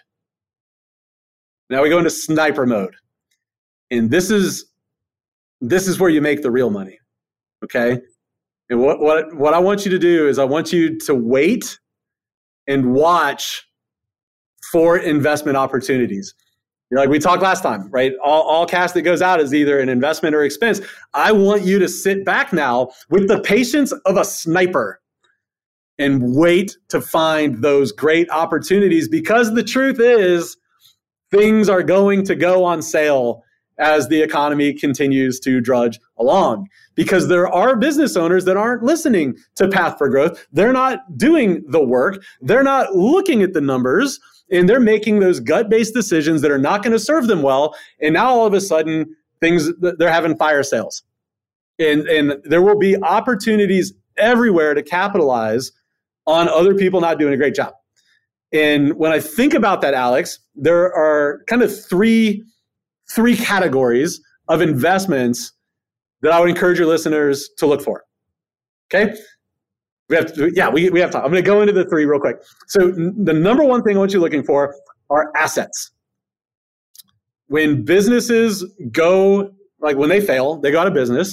Speaker 1: Now we go into sniper mode, and this is this is where you make the real money. Okay. And what, what, what I want you to do is I want you to wait and watch for investment opportunities. You know, like we talked last time, right? All, all cash that goes out is either an investment or expense. I want you to sit back now with the patience of a sniper and wait to find those great opportunities, because the truth is things are going to go on sale as the economy continues to drudge along, because there are business owners that aren't listening to Path for Growth. They're not doing the work. They're not looking at the numbers, and they're making those gut-based decisions that are not going to serve them well. And now all of a sudden, things they're having fire sales. And, and there will be opportunities everywhere to capitalize on other people not doing a great job. And when I think about that, Alex, there are kind of three three categories of investments that I would encourage your listeners to look for. Okay? We have to, yeah, we, we have time. I'm going to go into the three real quick. So n- the number one thing I want you looking for are assets. When businesses go, like when they fail, they go out of business,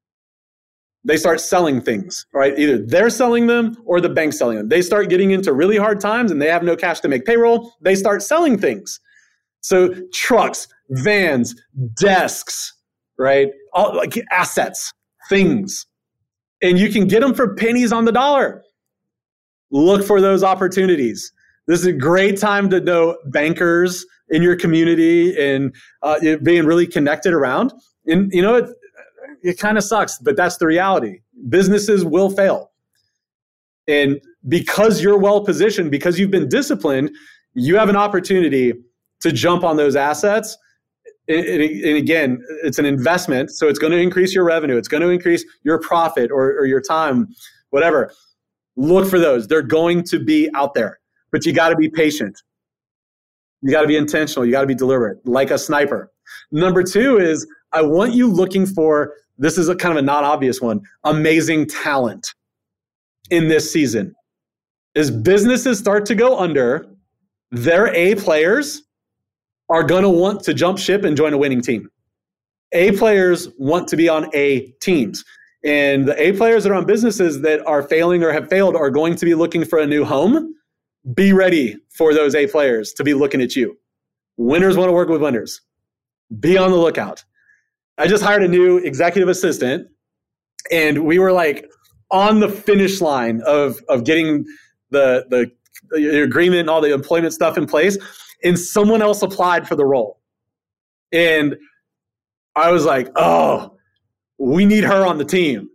Speaker 1: they start selling things, right? Either they're selling them or the bank's selling them. They start getting into really hard times and they have no cash to make payroll. They start selling things. So trucks, vans, desks, right? All like assets, things. And you can get them for pennies on the dollar. Look for those opportunities. This is a great time to know bankers in your community and uh, being really connected around. And you know, it, it kind of sucks, but that's the reality. Businesses will fail. And because you're well positioned, because you've been disciplined, you have an opportunity to jump on those assets. And, and again, it's an investment, so it's going to increase your revenue. It's going to increase your profit or, or your time, whatever. Look for those. They're going to be out there, but you got to be patient. You got to be intentional. You got to be deliberate, like a sniper. Number two is I want you looking for, this is a kind of a not obvious one, amazing talent in this season. As businesses start to go under, their A players are going to want to jump ship and join a winning team. A players want to be on A teams. And the A players that are on businesses that are failing or have failed are going to be looking for a new home. Be ready for those A players to be looking at you. Winners want to work with winners. Be on the lookout. I just hired a new executive assistant, and we were like on the finish line of, of getting the, the, the agreement and all the employment stuff in place, and someone else applied for the role. And I was like, oh, we need her on the team.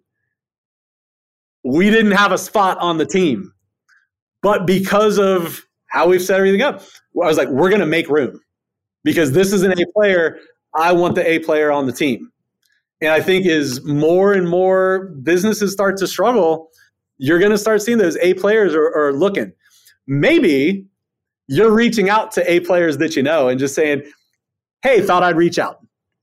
Speaker 1: We didn't have a spot on the team. But because of how we've set everything up, I was like, we're going to make room. Because this is an A player, I want the A player on the team. And I think as more and more businesses start to struggle, you're going to start seeing those A players are, are looking. Maybe you're reaching out to A players that you know and just saying, hey, thought I'd reach out.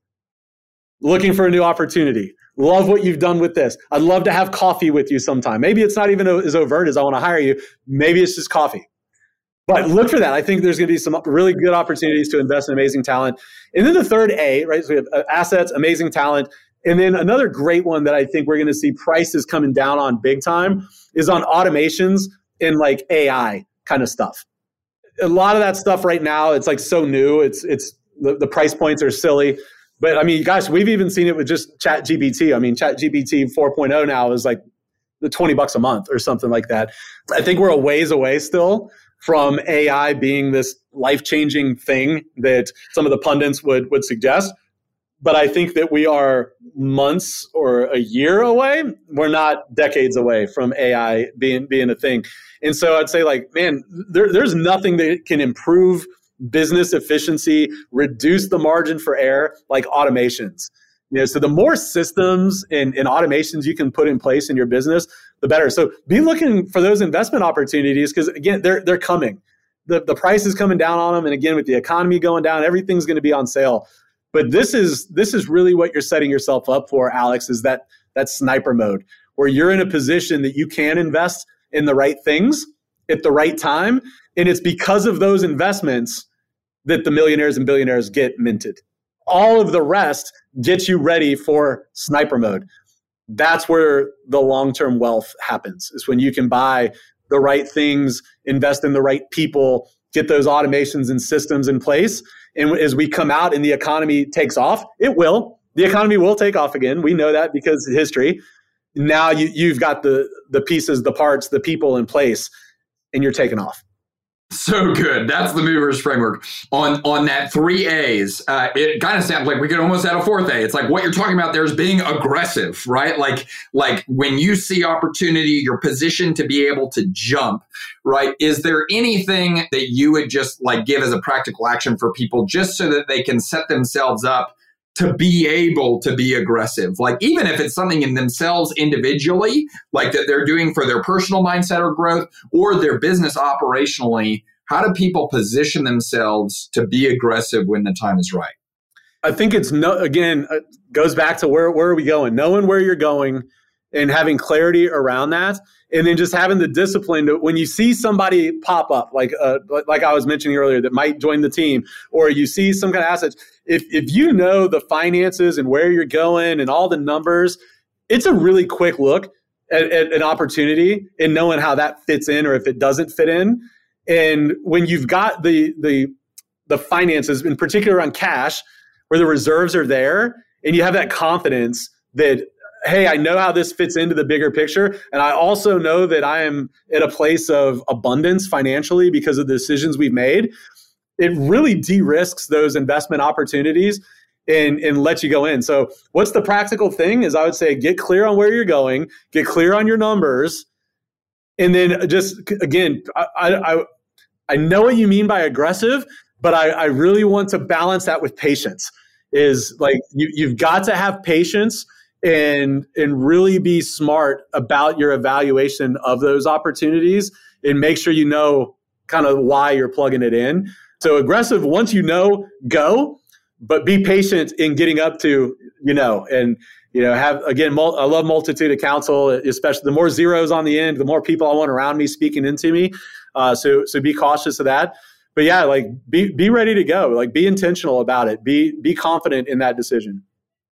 Speaker 1: Looking for a new opportunity. Love what you've done with this. I'd love to have coffee with you sometime. Maybe it's not even as overt as I want to hire you. Maybe it's just coffee. But look for that. I think there's going to be some really good opportunities to invest in amazing talent. And then the third A, right? So we have assets, amazing talent. And then another great one that I think we're going to see prices coming down on big time is on automations and like A I kind of stuff. A lot of that stuff right now, it's like so new. It's, it's the, the price points are silly. But I mean, gosh, we've even seen it with just ChatGPT. I mean, ChatGPT four point oh now is like the twenty bucks a month or something like that. I think we're a ways away still from A I being this life-changing thing that some of the pundits would, would suggest. But I think that we are months or a year away. We're not decades away from A I being, being a thing. And so I'd say like, man, there, there's nothing that can improve business efficiency, reduce the margin for error, like automations. You know, so the more systems and, and automations you can put in place in your business, the better. So be looking for those investment opportunities because again, they're they're coming. The the price is coming down on them, and again, with the economy going down, everything's going to be on sale. But this is this is really what you're setting yourself up for, Alex. Is that that sniper mode where you're in a position that you can invest in the right things at the right time, and it's because of those investments that the millionaires and billionaires get minted. All of the rest gets you ready for sniper mode. That's where the long-term wealth happens, is when you can buy the right things, invest in the right people, get those automations and systems in place. And as we come out and the economy takes off, it will. The economy will take off again. We know that because of history. Now you, you've got the, the pieces, the parts, the people in place, and you're taking off.
Speaker 2: So good. That's the movers framework. On on that three A's, uh, it kind of sounds like we could almost add a fourth A. It's like what you're talking about there is being aggressive, right? Like, like when you see opportunity, you're positioned to be able to jump, right? Is there anything that you would just like give as a practical action for people just so that they can set themselves up to be able to be aggressive? Like, even if it's something in themselves individually, like that they're doing for their personal mindset or growth or their business operationally, how do people position themselves to be aggressive when the time is right?
Speaker 1: I think it's no, again, it goes back to where, where are we going? Knowing where you're going and having clarity around that. And then just having the discipline to, when you see somebody pop up, like uh, like I was mentioning earlier, that might join the team, or you see some kind of assets, if if you know the finances and where you're going and all the numbers, it's a really quick look at, at an opportunity and knowing how that fits in or if it doesn't fit in. And when you've got the the the finances, in particular on cash, where the reserves are there, and you have that confidence that, hey, I know how this fits into the bigger picture. And I also know that I am at a place of abundance financially because of the decisions we've made. It really de-risks those investment opportunities and, and lets you go in. So what's the practical thing is I would say get clear on where you're going, get clear on your numbers. And then just, again, I, I, I know what you mean by aggressive, but I, I really want to balance that with patience. Is like you, you've got to have patience and and really be smart about your evaluation of those opportunities and make sure you know kind of why you're plugging it in. So aggressive, once you know, go, but be patient in getting up to, you know, and, you know, have, again, mul- I love multitude of counsel, especially the more zeros on the end, the more people I want around me speaking into me. Uh, so, so be cautious of that. but yeah, like be be ready to go. Like be intentional about it. Be be confident in that decision.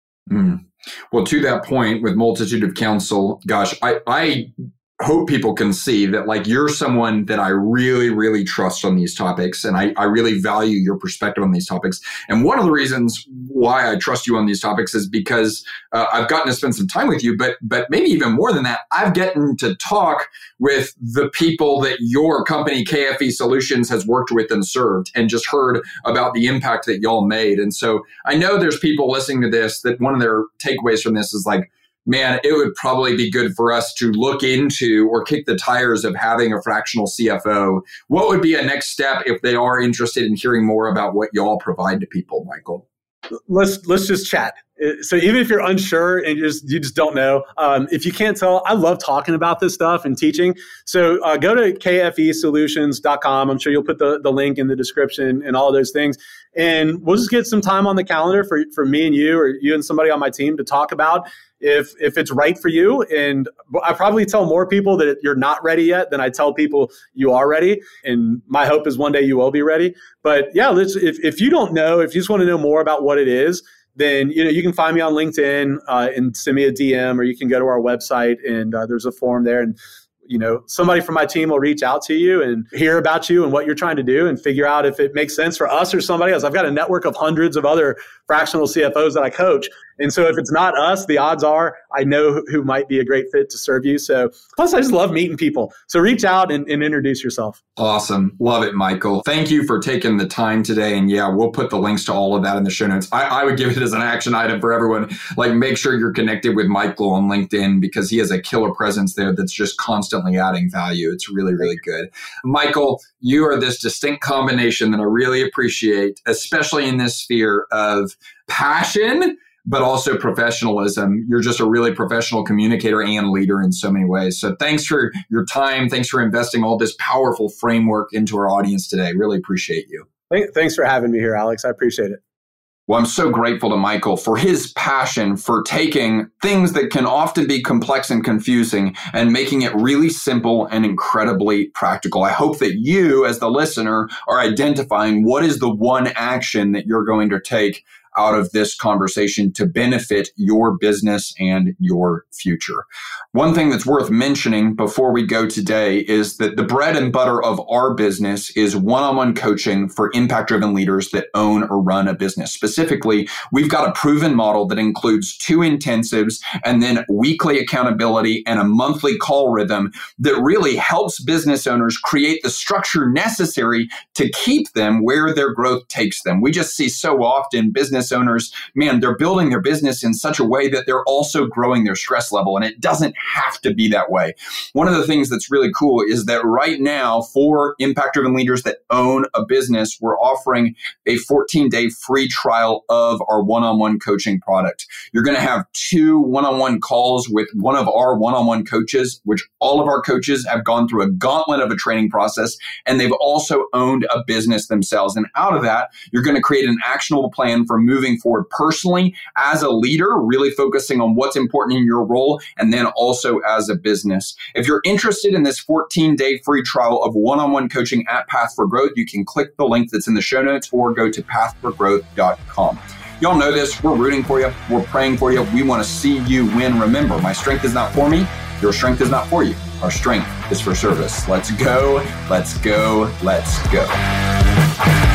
Speaker 2: Mm. Well, to that point, with Multitude of Counsel, gosh, I I hope people can see that like you're someone that I really, really trust on these topics. And I, I really value your perspective on these topics. And one of the reasons why I trust you on these topics is because uh, I've gotten to spend some time with you, but but maybe even more than that, I've gotten to talk with the people that your company, K F E Solutions, has worked with and served, and just heard about the impact that y'all made. And so I know there's people listening to this that one of their takeaways from this is like, man, it would probably be good for us to look into or kick the tires of having a fractional C F O. What would be a next step if they are interested in hearing more about what y'all provide to people, Michael?
Speaker 1: Let's let's just chat. So even if you're unsure and you just you just don't know, um, if you can't tell, I love talking about this stuff and teaching. So uh, go to K F E solutions dot com. I'm sure you'll put the, the link in the description and all those things. And we'll just get some time on the calendar for, for me and you, or you and somebody on my team, to talk about if if it's right for you. And I probably tell more people that you're not ready yet than I tell people you are ready. And my hope is one day you will be ready. But yeah, let's, if, if you don't know, if you just want to know more about what it is, then you know you can find me on LinkedIn uh, and send me a D M, or you can go to our website and uh, there's a form there, and you know somebody from my team will reach out to you and hear about you and what you're trying to do and figure out if it makes sense for us or somebody else. I've got a network of hundreds of other fractional C F Os that I coach. And so if it's not us, the odds are I know who might be a great fit to serve you. So plus I just love meeting people. So reach out and, and introduce yourself.
Speaker 2: Awesome. Love it, Michael. Thank you for taking the time today. And yeah, we'll put the links to all of that in the show notes. I, I would give it as an action item for everyone. Like, make sure you're connected with Michael on LinkedIn, because he has a killer presence there that's just constantly adding value. It's really, really good. Michael, you are this distinct combination that I really appreciate, especially in this sphere of passion, but also professionalism. You're just a really professional communicator and leader in so many ways. So thanks for your time. Thanks for investing all this powerful framework into our audience today. Really appreciate you.
Speaker 1: Thanks for having me here, Alex. I appreciate it.
Speaker 2: Well, I'm so grateful to Michael for his passion for taking things that can often be complex and confusing and making it really simple and incredibly practical. I hope that you, as the listener, are identifying what is the one action that you're going to take out of this conversation to benefit your business and your future. One thing that's worth mentioning before we go today is that the bread and butter of our business is one-on-one coaching for impact-driven leaders that own or run a business. Specifically, we've got a proven model that includes two intensives and then weekly accountability and a monthly call rhythm that really helps business owners create the structure necessary to keep them where their growth takes them. We just see so often business owners, man, they're building their business in such a way that they're also growing their stress level, and it doesn't have to be that way. One of the things that's really cool is that right now, for impact-driven leaders that own a business, we're offering a fourteen-day free trial of our one-on-one coaching product. You're going to have two one-on-one calls with one of our one-on-one coaches, which all of our coaches have gone through a gauntlet of a training process, and they've also owned a business themselves. And out of that, you're going to create an actionable plan for moving forward personally as a leader, really focusing on what's important in your role, and then also as a business. If you're interested in this fourteen-day free trial of one-on-one coaching at Path for Growth, you can click the link that's in the show notes or go to path for growth dot com. Y'all know this. We're rooting for you. We're praying for you. We want to see you win. Remember, my strength is not for me. Your strength is not for you. Our strength is for service. Let's go. Let's go. Let's go.